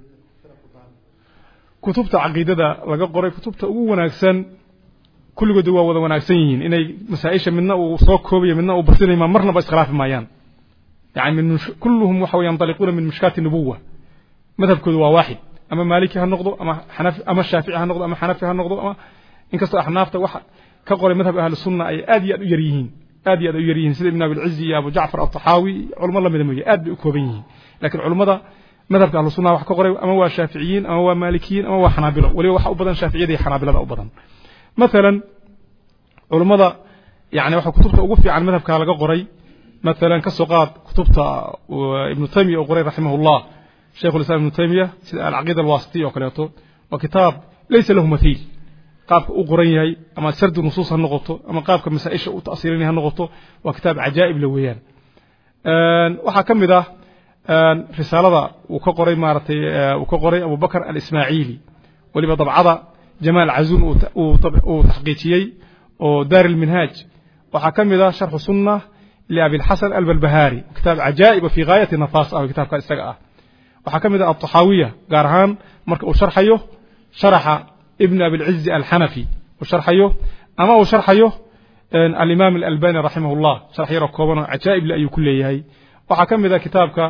كتبت عقيدة لقى قري كتبت وناكسن كل جدوا وذا وناكسين إن مسائش منا وصوك كوبية منا وبرسلين ما مرنا بس خلاف مايان يعني من مش كلهم وحوا ينطلقون من مشكات النبوة مذهب كل واحد أما مالكي هالنقض أما حنفي أما الشافعي هالنقض أما حنفي هالنقض أما إن كسر أحنافته واحد كقري مذهب أهل السنة أي آدي يريهين آدي يريهين سيد ابن أبي العز يا أبو جعفر الطحاوي علماء الله مدمجي آدي كوبيين لكن علماء مذهب أهل السنة واحد كقري أما هو شافعيين أما هو مالكيين أما هو حنابلة وليه واحد أبدا شافعية دي حنابلة أبدا مثلا علماء يعني واحد كتبت أوقفي عن مذهب كهلا قري مثلا كسوقات كتبت ابن تيمية وقري رحمه الله شيخ الإسلام ابن تيمية العقيدة الواسطية وكلياته وكتاب ليس له مثيل قابك أقريه أما سرد نصوص هالنقطة أما قابك مسائش وتأثيرين هالنقطة وكتاب عجائب لويان وحكم ذا رسالة وكقري مارتي وكقري أبو بكر الإسماعيلي ولي بضبعضة جمال عزون وتحقيقي ودار المنهاج وحكم ذا شرح سنة لأبي الحسن البلبهاري كتاب عجائب في غاية النفاس أو كتاب كاستقاء وحكم ذا الطحاوية قارهان مركب شرحيه شرح ابن أبي العز الحنفي وشرحيه أما وشرحيه الإمام الألباني رحمه الله شرح يركبنا عجائب لأي كله هي وحكم ذا كتابك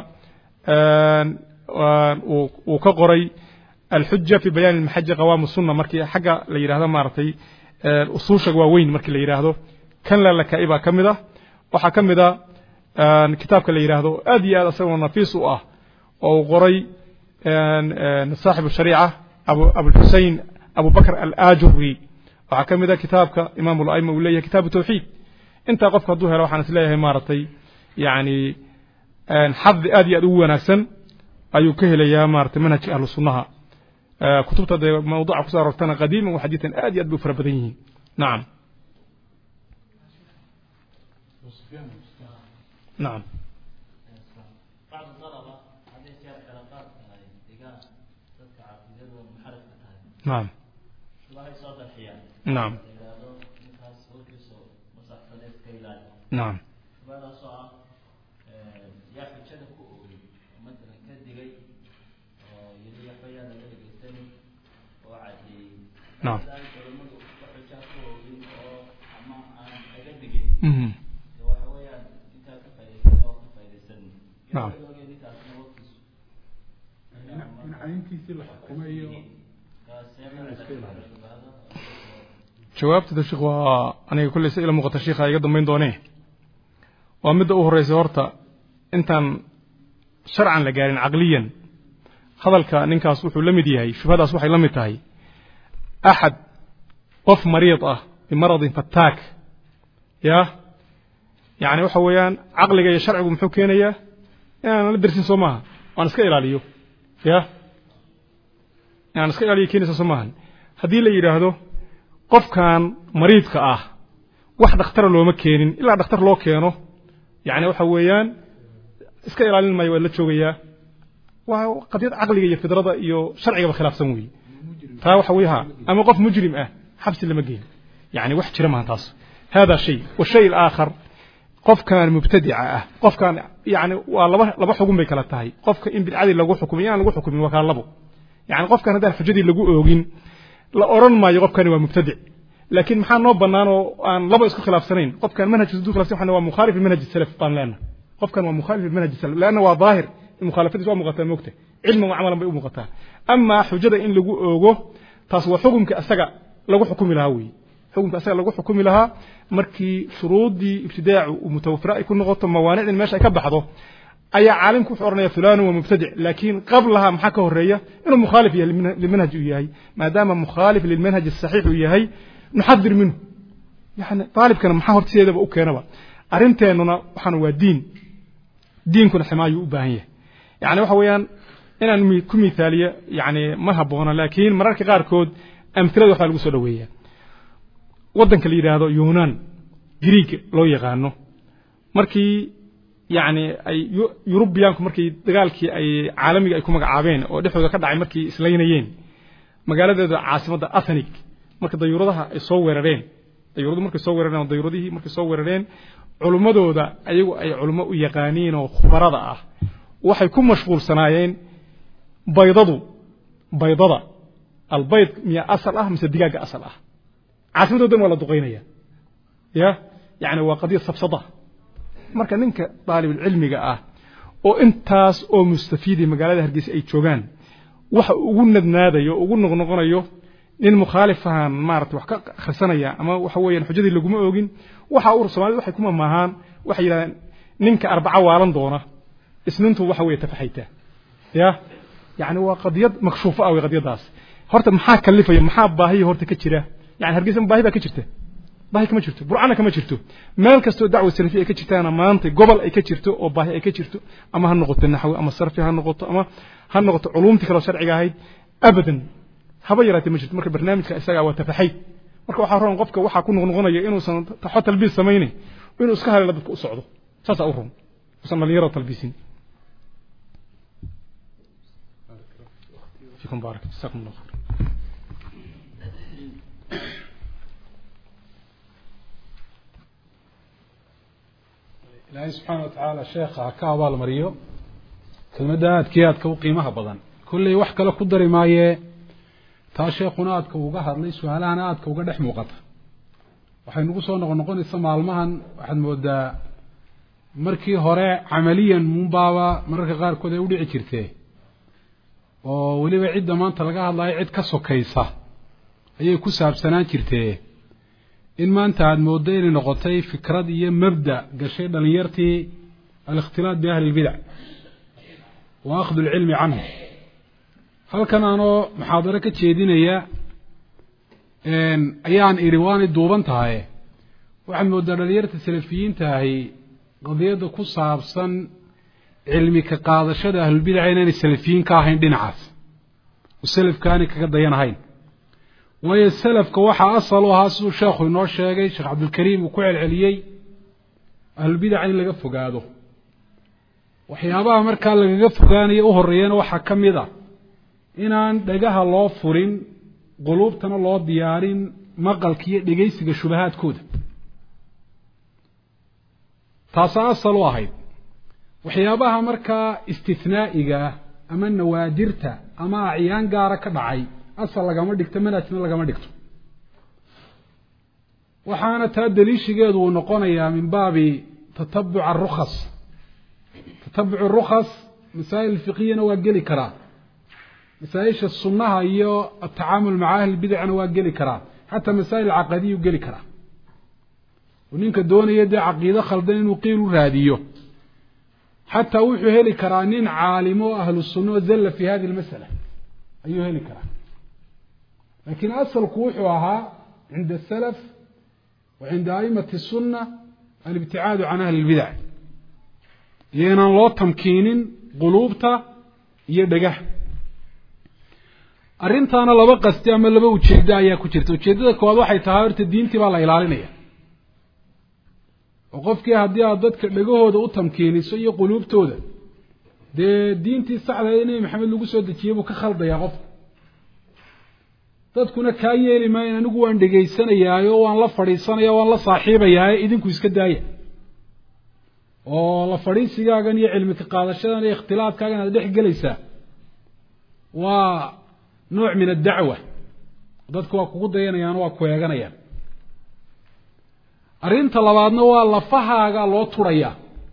وكقري الحجة في بيان المحجة قوام السنة مركي حاجة ليراه مارتي الأصول شجواوين مركي ليراه كان لك إبا كم ذا وحكم ذا كتابك ليراه أدي هذا سوى نفيس وآه وقري صاحب الشريعة أبو أبو الحسين أبو بكر الآجري وحكم ذا كتابك إمام الأئمة وليه كتاب التوحيد أنت قفك الظهر روح عن سلايه مارتي يعني حظ أدي أدوه نفسا أيو كهل يا مارت منهج أهل السنة كتبت موضوع كسارتنا قديما وحديثا آدي أدو فربدين نعم نعم
بعض الطلبة هذه حلقات تجاه تذكر
نعم
الله يصاد الحياة
نعم نعم نعم امم نعم
من عينكيسي الحكومية
jawaabta sheekh waa aniga kulli si ila muuqata sheekha iga dambeyn doonee waa mid uu horeysay horta intaan sharcan la gaarin aqliyan hadalka ninkaas wuxuu la mid yahay shubhadaas waxay la mid tahay ahad qof mariid ah bimarad fattaak ya يعني waxa weeyaan aqliga iyo sharcigu muxuu keenayaa inaan la dirsin Soomaha waan iska ilaaliyo ya inaan iska ilaaliyo keenaysa Soomaha hadii la yiraahdo qofkan mariidka ah wax dhakhtar looma keenin ilaa dhakhtar loo keeno yani waxa weeyaan iska ilaalin maayo wala joogaya waa qadiyad aqliga iyo fidrada iyo sharciga khilaafsan weey taa waxa weeyaha ama qof mujrim ah xabsi lama geeyo yani wax jira ma taas hada shay wa shay aakhar qof kan mubtadi'a ah qof kan yani waa laba laba xukun bay kala tahay qofka in bidcadi lagu xukumiyo aan lagu xukumin waa kala labo yani qof kan hadaa xujadii lagu oogin la oran maayo qof kan waa mubtadi' laakiin maxaa noo banaan oo aan laba isku khilaafsanayn qof kan manhajkiisu duu khilaafsan waa mukhalif manhaj salaf qaan leena qof kan waa mukhalif manhaj salaf laana waa daahir mukhalafadiisu waa muuqataa moogta cilmi iyo amalan bay u muuqataa amma xujada in lagu oogo taas waa xukunka asaga lagu xukumi lahaa weey xukunka asaga lagu xukumi lahaa markii shuruudii ibtidaacu u mutawaffira ay ku noqoto mawaaniicin meesha ay ka baxdo ayaa caalimku wuxuu oranayaa fulaan waa mubtadi' laakiin qablaha maxaa ka horeeya inuu mukhalif yahay limanhaj uu yahay maadaama mukhalif lilmanhaj as-sahih uu yahay nuhadir minhu yani talibkana maxaa hortiisaba u keenaba arinteenuna waxaan waa diin diinkuna ximaayo u baahan yahay yani waxa weeyaan inaan ku miisaaliyo yani ma haboona laakiin mararka qaar kood amthilada waxa lagu soo dhaweeyaa wadanka la yiraahdo Yunan Greek loo yaqaano markii yani ay Yurubiyaanku markii dagaalkii ay caalamiga ay ku magacaabeen oo dhexdooda ka dhacay markii islaynayeen magaaladeeda caasimadda Athens marka dayuuradaha ay soo weerareen dayuuradu markay soo weerareen dayuuradihii markay soo weerareen culumadooda ayagu ay culimo u yaqaaniin oo khubarada ah waxay ku mashquulsanaayeen baydadu baydada albayd miya asal ah mise digaaga asal ah caasimadoodan waa la duqeynaya ya yani waa qadiyad sabsada marka ninka daalib cilmiga ah oo intaas oo mustafiidi magaalada Hargeysa ay joogaan waxa ugu nadnaadayo ugu noqnoqonayo nin mukhalifan maartay wax ka akhrisanaya ama waxa weeyaan xujadii lagu ma oogin waxa uu Soomaalidu waxay kuma maahan waxa yiraahdeen ninka arbaca waalan doona isnintu waxa weey tafaxayta ya yani waa qadiyad makshuufa ah qadiyadaas horta maxaa kalifaya maxaa baahiyo horta ka jira yani Hargeysa baahi ba ka jirta baahi kama jirto burcana kama jirto meel kasto dacwo salafi ay ka jirtaan maanta gobol ay ka jirto oo baahi ay ka jirto ama ha noqoto naxwi ama sarfi ha noqoto ama ha noqoto culuumti kala sharciga ahayd abadan haba yaraatay ma jirto marka barnaamijka isaga waa tafaxay marka waxa roon qofka waxa ku noqnoqonaya inuu san taxo talbiis sameeyay inuu iska haleelo dadka u socdo saas uu roon usan dhalinyaro talbiisin fiikum baarak jazakum allah khair
ilaahay subxaana wa tacaala sheekha ha ka abaal mariyo kelmadda aadkii aadka u qiimaha badan kulley wax kale ku dari maayee taa sheekhuna aadka uga hadlay su-aalahana aadka uga dhex muuqata waxay nagu soo noqon noqonaysa maalmahan waxaad moodaa markii hore camaliyan munbaaba mararka qaarkood ay u dhici jirtee oo weliba cidda maanta laga hadlayo cid ka sokaysa ayay ku saabsanaan jirtee in maanta aad mooddo inay noqotay fikrad iyo mabda gashay dhalinyartii alikhtilaat bi ahli lbidac wa akhdu lcilmi canhu halkan aanoo muxaadaro ka jeedinaya ayaan idhi waanay duuban tahay waxaad mooddaa dhalinyarta salafiyiinta ahi qadiyadda ku saabsan cilmi ka qaadashada ahlulbidaca inaanay salafiyiin ka ahayn dhinacaas oo salafkaanay kaga dayan ahayn waayo salafka waxaa asal u ahaa siduu sheekhu inoo sheegay sheekh cabdilkariim uu ku celceliyey ahlulbidaca in laga fogaado waxyaabaha markaa lagaga fogaanayo u horreeyana waxaa ka mid a inaan dhagaha loo furin quluubtana loo diyaarin maqalka iyo dhegaysiga shubahaadkooda taasaa asal u ahayd waxyaabaha markaa istinaa'iga ama nawaadirta ama acyaan gaara ka dhacay asal lagama dhigto manhajna lagama dhigto waxaana taa daliishigeedu uu noqonayaa min baabi tatabuc arukhas tatabuc arukhas masaa'il fiqiyana waa geli karaa masaa'isha sunnaha iyo atacaamul maca ahli bidcana waa geli karaa xataa masaa'il caqadiyu geli karaa oo ninka doonaya dee caqiido khaldan inuu qiil u raadiyo xataa wuxuu heli karaa nin caalimo ahlu sunna oo zalla fi hadi almasala ayuu heli karaa laakiin asalku wuxuu ahaa cinda salaf wa cinda aimati sunna alibticaadu can ahli lbidac iyo inaan loo tamkiinin quluubta iyo dhagaha arrintaana laba qasti ama laba ujeeddo ayaa ku jirta ujeeddada koowaad waxay tahay horta diintii baa la ilaalinaya oo qofkii haddii aad dadka dhagahooda u tamkiiniso iyo quluubtooda dee diintii saxda ee nebi maxamed lagu soo dejiyey buu ka khaldayaa qofka dadkuna kaa yeeli maayan anigu waan dhegaysanayaayo waan la fadhiisanaya waan la saaxiibayaaye idinku iska daaya oo la fadhiisigaagan iyo cilmi ka qaadashadan iyo ikhtilaafkaagan aad dhex gelaysaa waa nooc min addacwa dadku waa kugu dayanayaan waa ku eeganayaan arrinta labaadna waa lafahaaga loo turayaa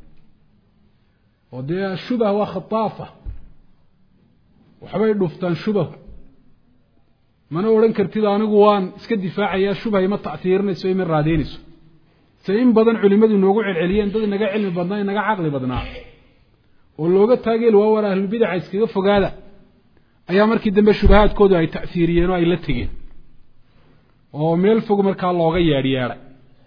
oo dee shubah waa khataafa waxbay dhuftaan shubahu mana odhan kartid anigu waan iska difaacayaa shubha ima ta'hiirinayso ima raadeynayso se in badan culimadu inoogu celceliyeen dad inaga cilmi badnaa inaga caqli badnaa oo looga taageel waa war ahlulbidaca iskaga fogaada ayaa markii dambe shubahaadkoodu ay ta'hiiriyeen oo ay la tegeen oo meel fog markaa looga yeedhyeedhay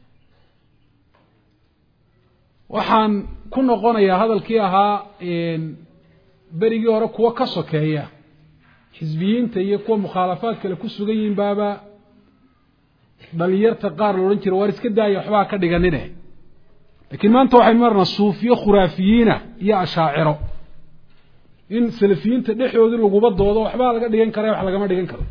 waxaan ku noqonayaa hadalkii ahaa berigii hore kuwa ka sokeeya xisbiyiinta iyo kuwa mukhaalafaad kale ku sugan yihiin baaba dhalinyarta qaar la odhan jira waar iska daaya waxbaa ka dhiganine laakiin maanta waxaynu marnaa suufiyo khuraafiyiina iyo ashaaciro in salafiyiinta dhexdoodii laguba doodo waxbaa laga dhigan kara wax lagama dhigan karo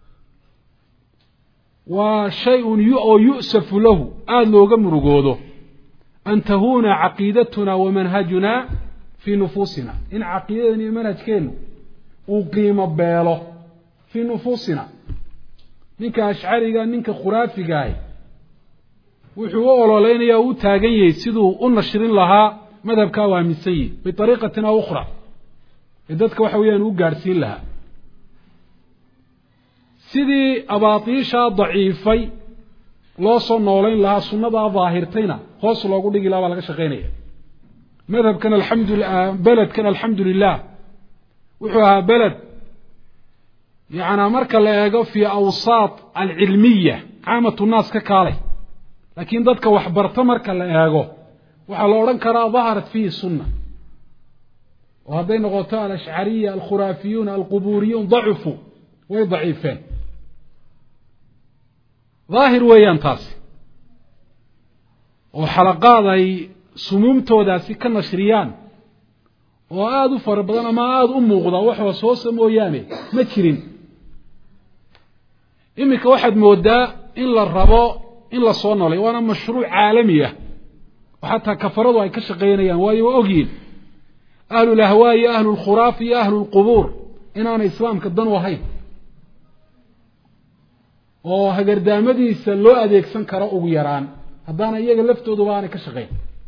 waa shay-un oo yu'safu lahu aada looga murugoodo an tahuuna caqiidatuna wa manhajuna fii nufuusina in caqiidadan iyo manhajkeenu uu qiimo beelo fii nufuusina ninka ashcariga ninka khuraafigaah wuxuu u ololeynaya u taagan yahay siduu u nashrin lahaa madhabkaa u aaminsan yihi biariiqatin aw ukhra ee dadka waxa weeyaan u gaadhsiin lahaa sidii abaatiishaa daciifay loo soo noolayn lahaa sunnadaa daahirtayna hoos loogu dhigi lahaa baa laga shaqaynaya madhabkan alxamdulila beledkan alxamdu lilah wuxuu ahaa beled yacnaa marka la eego fii awsaat alcilmiya caamatu naas ka kaalay laakiin dadka waxbarta marka la eego waxaa la odhan karaa daharat fiihi sunna oo hadday noqoto alashcariya alkhuraafiyuuna alqubuuriyuun dacufuu way daciifeen daahir weeyaan taasi oo xalaqaad ay sumuumtoodaasi ka nashriyaan oo aada u fara badan ama aada u muuqda wax hoos hoosa mooyaane ma jirin iminka waxaad moodaa in la rabo in la soo noolay waana mashruuc caalami ah oo xataa kafaradu ay ka shaqaynayaan waayo waa ogyihin ahlulahwaa iyo ahlulkhuraaf iyo ahlulqubuur inaanay islaamka dan u ahayn oo hagardaamadiisa loo adeegsan karo ugu yaraan haddaana iyaga laftooduba aanay ka shaqayn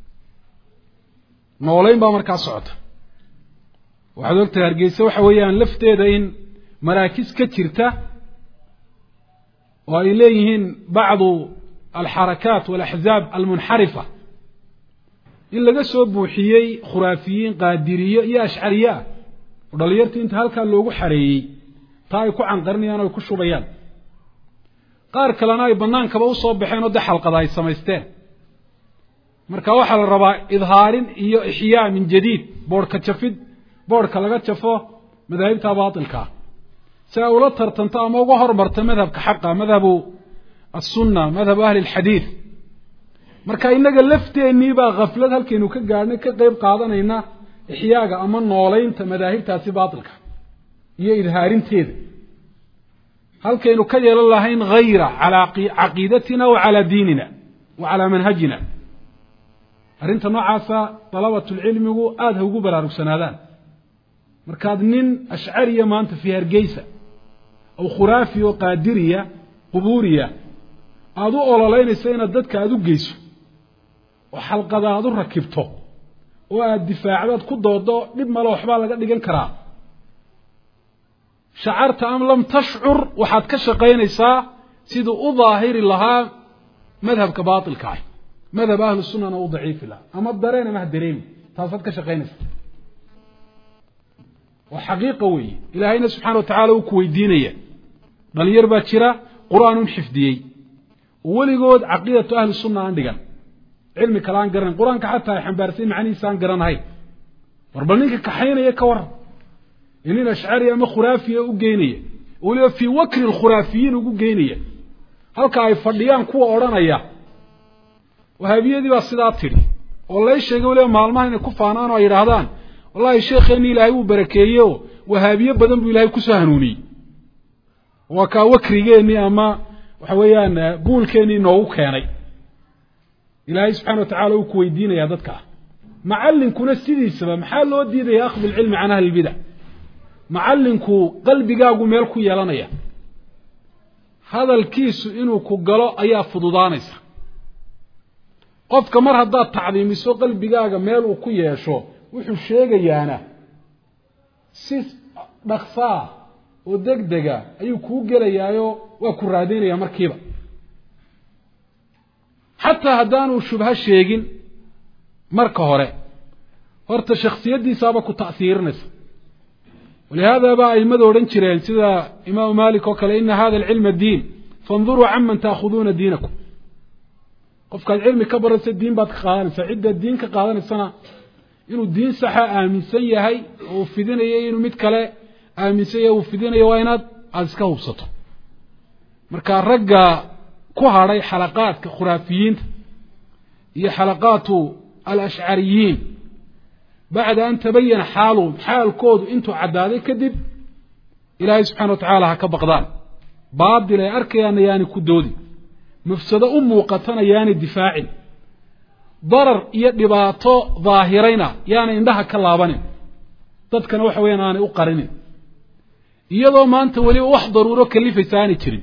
noolayn baa markaa socota waxaad ogtahay hargeysa waxa weeyaan lafteeda in maraakis ka jirta oo ay leeyihiin bacdu alxarakaat waalaxzaab almunxarifa in laga soo buuxiyey khuraafiyiin qaadiriyo iyo ashcariye ah oo dhalinyartii inta halkaa loogu xareeyey taa ay ku canqarinayaan o ay ku shubayaan qaar kalena ay banaankaba usoo baxeen oo de xalqada ay samaysteen marka waxaa la rabaa idhaarin iyo ixyaa min jadiid boodhka jafid boodhka laga jafo madaahibta baatilkaa si ay ula tartanto ama uga hormarto madhabka xaqa madhabu asunna madhabu ahli alxadiid marka inaga lafteennii baa khaflad halkaynu ka gaadhnay ka qeyb qaadanayna ixyaaga ama noolaynta madaahibtaasi baatilka iyo idhaarinteeda halkaynu ka yeelan lahayn hayra calaa caqiidatina wa calaa diinina wa calaa manhajina arrinta noocaasa dalabatulcilmigu aada ha ugu baraarugsanaadaan markaad nin ashcariya maanta fii hargeysa aw khuraafi oo qaadiriya qubuuriya aada u ololeynayso inaad dadka aada u geyso oo xalqada aada u rakibto oo aada difaacdaad ku doodo dhib male waxbaa laga dhigan karaa shacarta am lam tashcur waxaad ka shaqaynaysaa siduu u daahiri lahaa madhabka baatilka ah madhab ahlu sunnana u daciifi lahaa ama dareen ama ha dareemi taasaad ka shaqaynaysaa waa xaqiiqa weeye ilaahayna subxana wa tacala uu ku weydiinaya dhalinyar baa jira qur-aan un xifdiyey oo weligood caqiidatu ahli sunna aan dhigan cilmi kale aan garanay qur-aanka xataa ay xambaarsan macnihiisa aan garanahay war bal ninka kaxaynaya ka waran inin ashcari ama khuraafiya u geynaya waliba fii wakri alkhuraafiyiin ugu geynaya halka ay fadhiyaan kuwa odhanaya wahaabiyadii baa sidaa tidhi oo lay sheegay waliba maalmaha inay ku faanaan oo ay yidhaahdaan wallahi sheekheennii ilaahay wuu barakeeyey oo wahaabiye badan buu ilaahay kusoo hanuuniyey waa kaa wakrigeennii ama waxa weeyaan buulkeennii noogu keenay ilaahay subxana wa tacala uu ku weydiinayaa dadka macallinkuna sidiisaba maxaa loo diidaya akhdi alcilmi can ahli lbidac macallinku qalbigaagu meel ku yeelanaya hadalkiisu inuu ku galo ayaa fududaanaysa qofka mar haddaad tacdiimiso qalbigaaga meel uu ku yeesho wuxuu sheegayaana si dhaqsaa oo degdega ayuu kuu gelayaayo waa ku raadinaya markiiba xataa haddaanu shubho sheegin marka hore horta shaksiyaddiisaaba ku ta'hiirinaysa walihaada baa aimadu odhan jireen sida imaamu malik oo kale ina hada alcilma diin faanduruu canman taakhuduuna diinakum qofkaad cilmi ka baranaysa diin baad ka qaadanaysaa ciddaad diin ka qaadanaysana inuu diin saxa aaminsan yahay oo uu fidinayo inuu mid kale aaminsan yahay uu fidinayo waa inaad aada iska hubsato marka ragga ku hadhay xalaqaadka khuraafiyiinta iyo xalaqaatu alashcariyiin bacda an tabayana xaaluhum xaalkoodu intuu caddaaday kadib ilaahay subxana wa tacaala ha ka baqdaan baadil ay arkayaana yaani ku doodi mafsado u muuqatana yaani difaacin darar iyo dhibaato daahirayna yaanay indhaha ka laabanin dadkana waxa weyaan aanay u qarinin iyadoo maanta weliba wax daruuro kalifaysa aanay jirin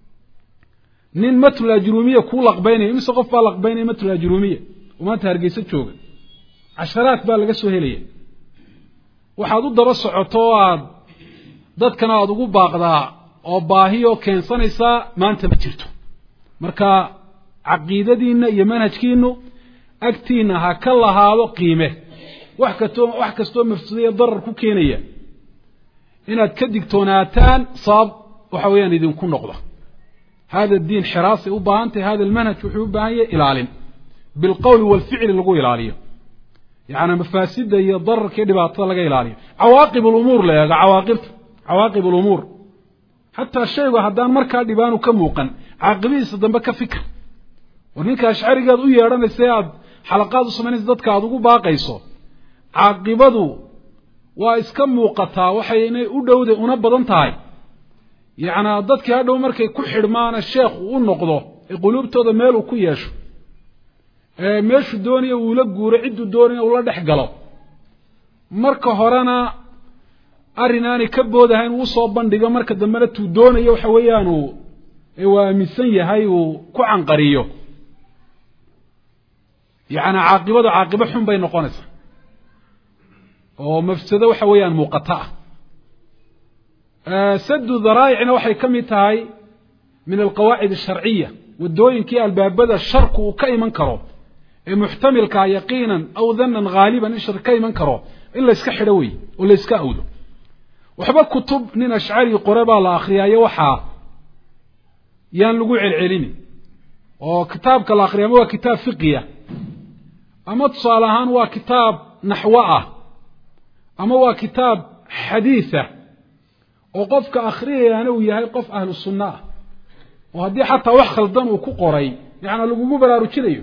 nin matul ajruumiya kuu laqbaynaya imise qof baa laqbaynaya matul ajruumiya oo maanta hargeysa jooga casharaad baa laga soo helaya waxaad u daba socoto oo aad dadkana aada ugu baaqdaa oo baahiyoo keensanaysaa maanta ma jirto marka caqiidadiinna iyo manhajkiinu agtiina ha ka lahaado qiime wax kastoo wax kastoo mafsadiya darar ku keenaya inaad ka digtoonaataan sabab waxa weeyaan idinku noqda hada diin xiraasay u baahan tahay hada almanhaj wuxuu u baahan yahay ilaalin bilqowli walficli lagu ilaaliyo yacni mafaasida iyo dararka iyo dhibaatada laga ilaaliyo cawaaqib alumuur la eego cawaaqibta cawaaqib alumuur xataa shaygu haddaan markaa dhibaanu ka muuqan caaqibihiisa dambe ka fikir war ninka ashcarigaad u yeedhanaysa e aada xalaqaad u samaynaysa dadka aada ugu baaqayso caaqibadu waa iska muuqataa waxay inay u dhowday una badan tahay yacnaa dadkii hadhow markay ku xidhmaana sheekh uu u noqdo ee quluubtooda meel uu ku yeesho ee meeshuu doonaya uula guuro cidduu doonaya ula dhex galo marka horena arrin aanay ka boodahayn uu soo bandhigo marka dambena tuu doonayo waxa weeyaan uu uu aaminsan yahay uu ku canqariyo yacni caaqibadu caaqibo xun bay noqonaysaa oo mafsado waxa weeyaan muuqata ah sadu dharaa'icna waxay ka mid tahay min alqawaacid asharciya waddooyinkii albaabada sharku uu ka iman karo ee muxtamilkaa yaqiinan aw danan haaliban in shar ka iman karo in la iska xidho wey oo la iska awdo waxba kutub nin ashcari qore baa la akhriyaayo waxaa yaan lagu celcelini oo kitaabka la akhriya ama waa kitaab fiqiya ama tusaale ahaan waa kitaab naxwo ah ama waa kitaab xadiisa oo qofka akhriyayaana uu yahay qof ahlu sunna ah oo haddii xataa wax khaldan uu ku qoray yacnaa lagugu baraarujinayo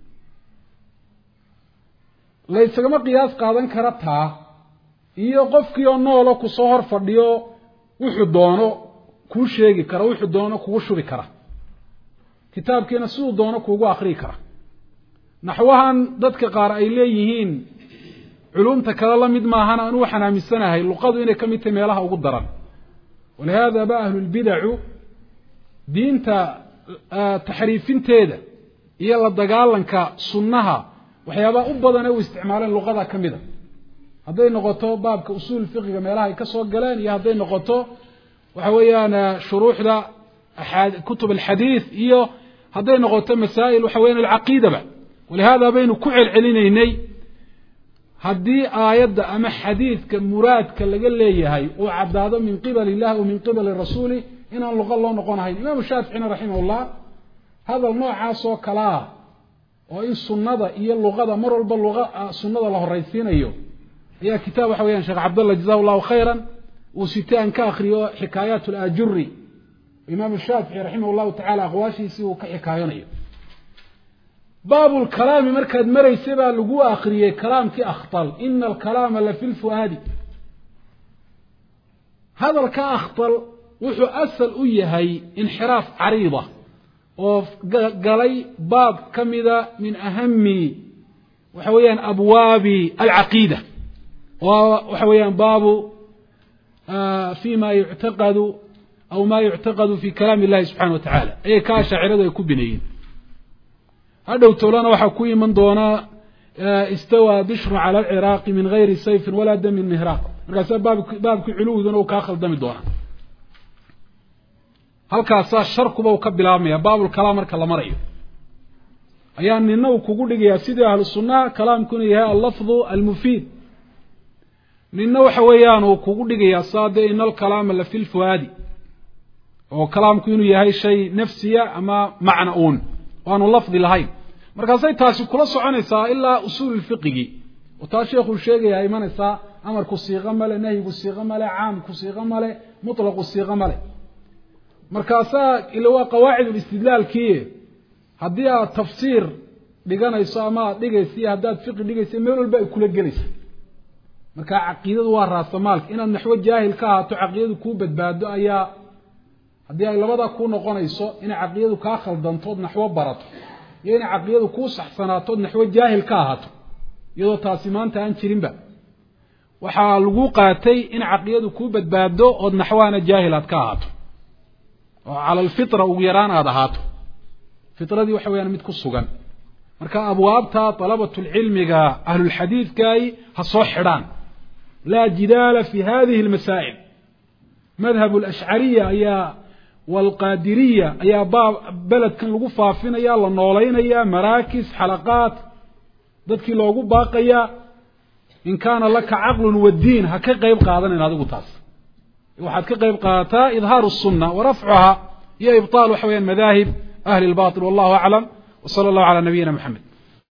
laysagama qiyaas qaadan kara taa iyo qofkii oo noolo kusoo hor fadhiyo wuxuu doono kuu sheegi kara wuxuu doono kugu shubi kara kitaabkiina siduu doono kuugu akhriyi kara naxwahan dadka qaar ay leeyihiin culumta kale la mid maahana anu waxaan aaminsanahay luqadu inay ka mid tahay meelaha ugu daran walihaada ba ahlulbidacu diinta taxriifinteeda iyo la dagaalanka sunnaha waxyaabaha u badan ee u isticmaaleen luqada ka mid a hadday noqoto baabka usuul fiqiga meelaha ay ka soo galeen iyo hadday noqoto waxa weeyaan shuruuxda kutub alxadiid iyo hadday noqoto masaa'il waxa weeyaan alcaqiidaba walihaada baynu ku celcelinaynay haddii aayadda ama xadiidka muraadka laga leeyahay uu caddaado min qibali illahi o min qibali rasuuli inaan luqa loo noqonahayn imaamu shaaficina raximahullah hadal noocaas oo kalaa oo in sunnada iyo luqada mar walba luqa sunnada la horeysiinayo ayaa kitaab waxa weeyaan sheekh Cabdullah jazakallahu khayran uu sitaan ka akhriyo xikaayaat al-ajurri imaam Shaafi'i rahimahullahu ta'ala aqwaashiisi uu ka xikaayonayo باب الكلام مركز مري سبا لقوا أخرية كلام كي أخطل إن الكلام لفي الفؤاد هذا الكا أخطل وحو أسل أيهي انحراف عريضة وقالي باب كمذا من أهم وحويا أبواب العقيدة وحويا باب فيما يعتقد أو ما يعتقد في كلام الله سبحانه وتعالى أي كاشا عرضة يكون بنيين هذا وتولانا وحكوي من دونا استوى بشر على العراق من غير سيف ولا دم النهراق رأس باب باب علو ذنو كاخل دم دونا هل كاسا الشرق بو كبلامية باب الكلام كلام مريء أيان إنه كقول يا سيدي أهل السنة كلام كن يها اللفظ المفيد إنه حويان وكقول يا صادق إن الكلام اللي في الفؤاد وكلام كن يها شيء نفسية أما معنى وأنا لفظ لهاي مركزي تاسي كل صعنيسا إلا أصول الفقه وتاشيخ الشيخ يا إيمانيسا أمر كصيغة ماله نهي كصيغة ماله عام كصيغة ماله مطلق الصيغة ماله مركزا اللي هو قواعد الاستدلال كي هديها تفسير ديجانا يسامى ديجيسي هدات فقه ديجيسي ميل الباقي كل جلس مركا عقيدة وراس مالك إن النحو الجاهل كا تعقيد كوبة بادو أيا haddii ay labada ku noqonayso in aqliyadu ka khaldantood naxwo barato iyo in aqliyadu ku saxsanaato naxwo jaahil ka ahaato iyadoo taasi maanta aan jirinba waxa lagu qaatay in aqliyadu ku badbaado oo naxwaana jaahilaad ka ahaato oo ala alfitra ugu yaraan aad ahaato fitradii waxa weeyaan mid ku sugan marka abwaabta talabatul ilmiga ahlul hadithkay ha soo xidhaan la jidaala fi hadhihi almasaa'il madhhab al-ash'ariyya ayaa والقادرية أي باب بلد كان لغو فافين يا الله نولين يا مراكز حلقات ضدك لغو باقيا إن كان لك عقل والدين هكا قيب قادنا هذا قطاس وحد كقيب قاتا إظهار السنة ورفعها هي إبطال وحوين مذاهب أهل الباطل والله أعلم وصلى الله على نبينا محمد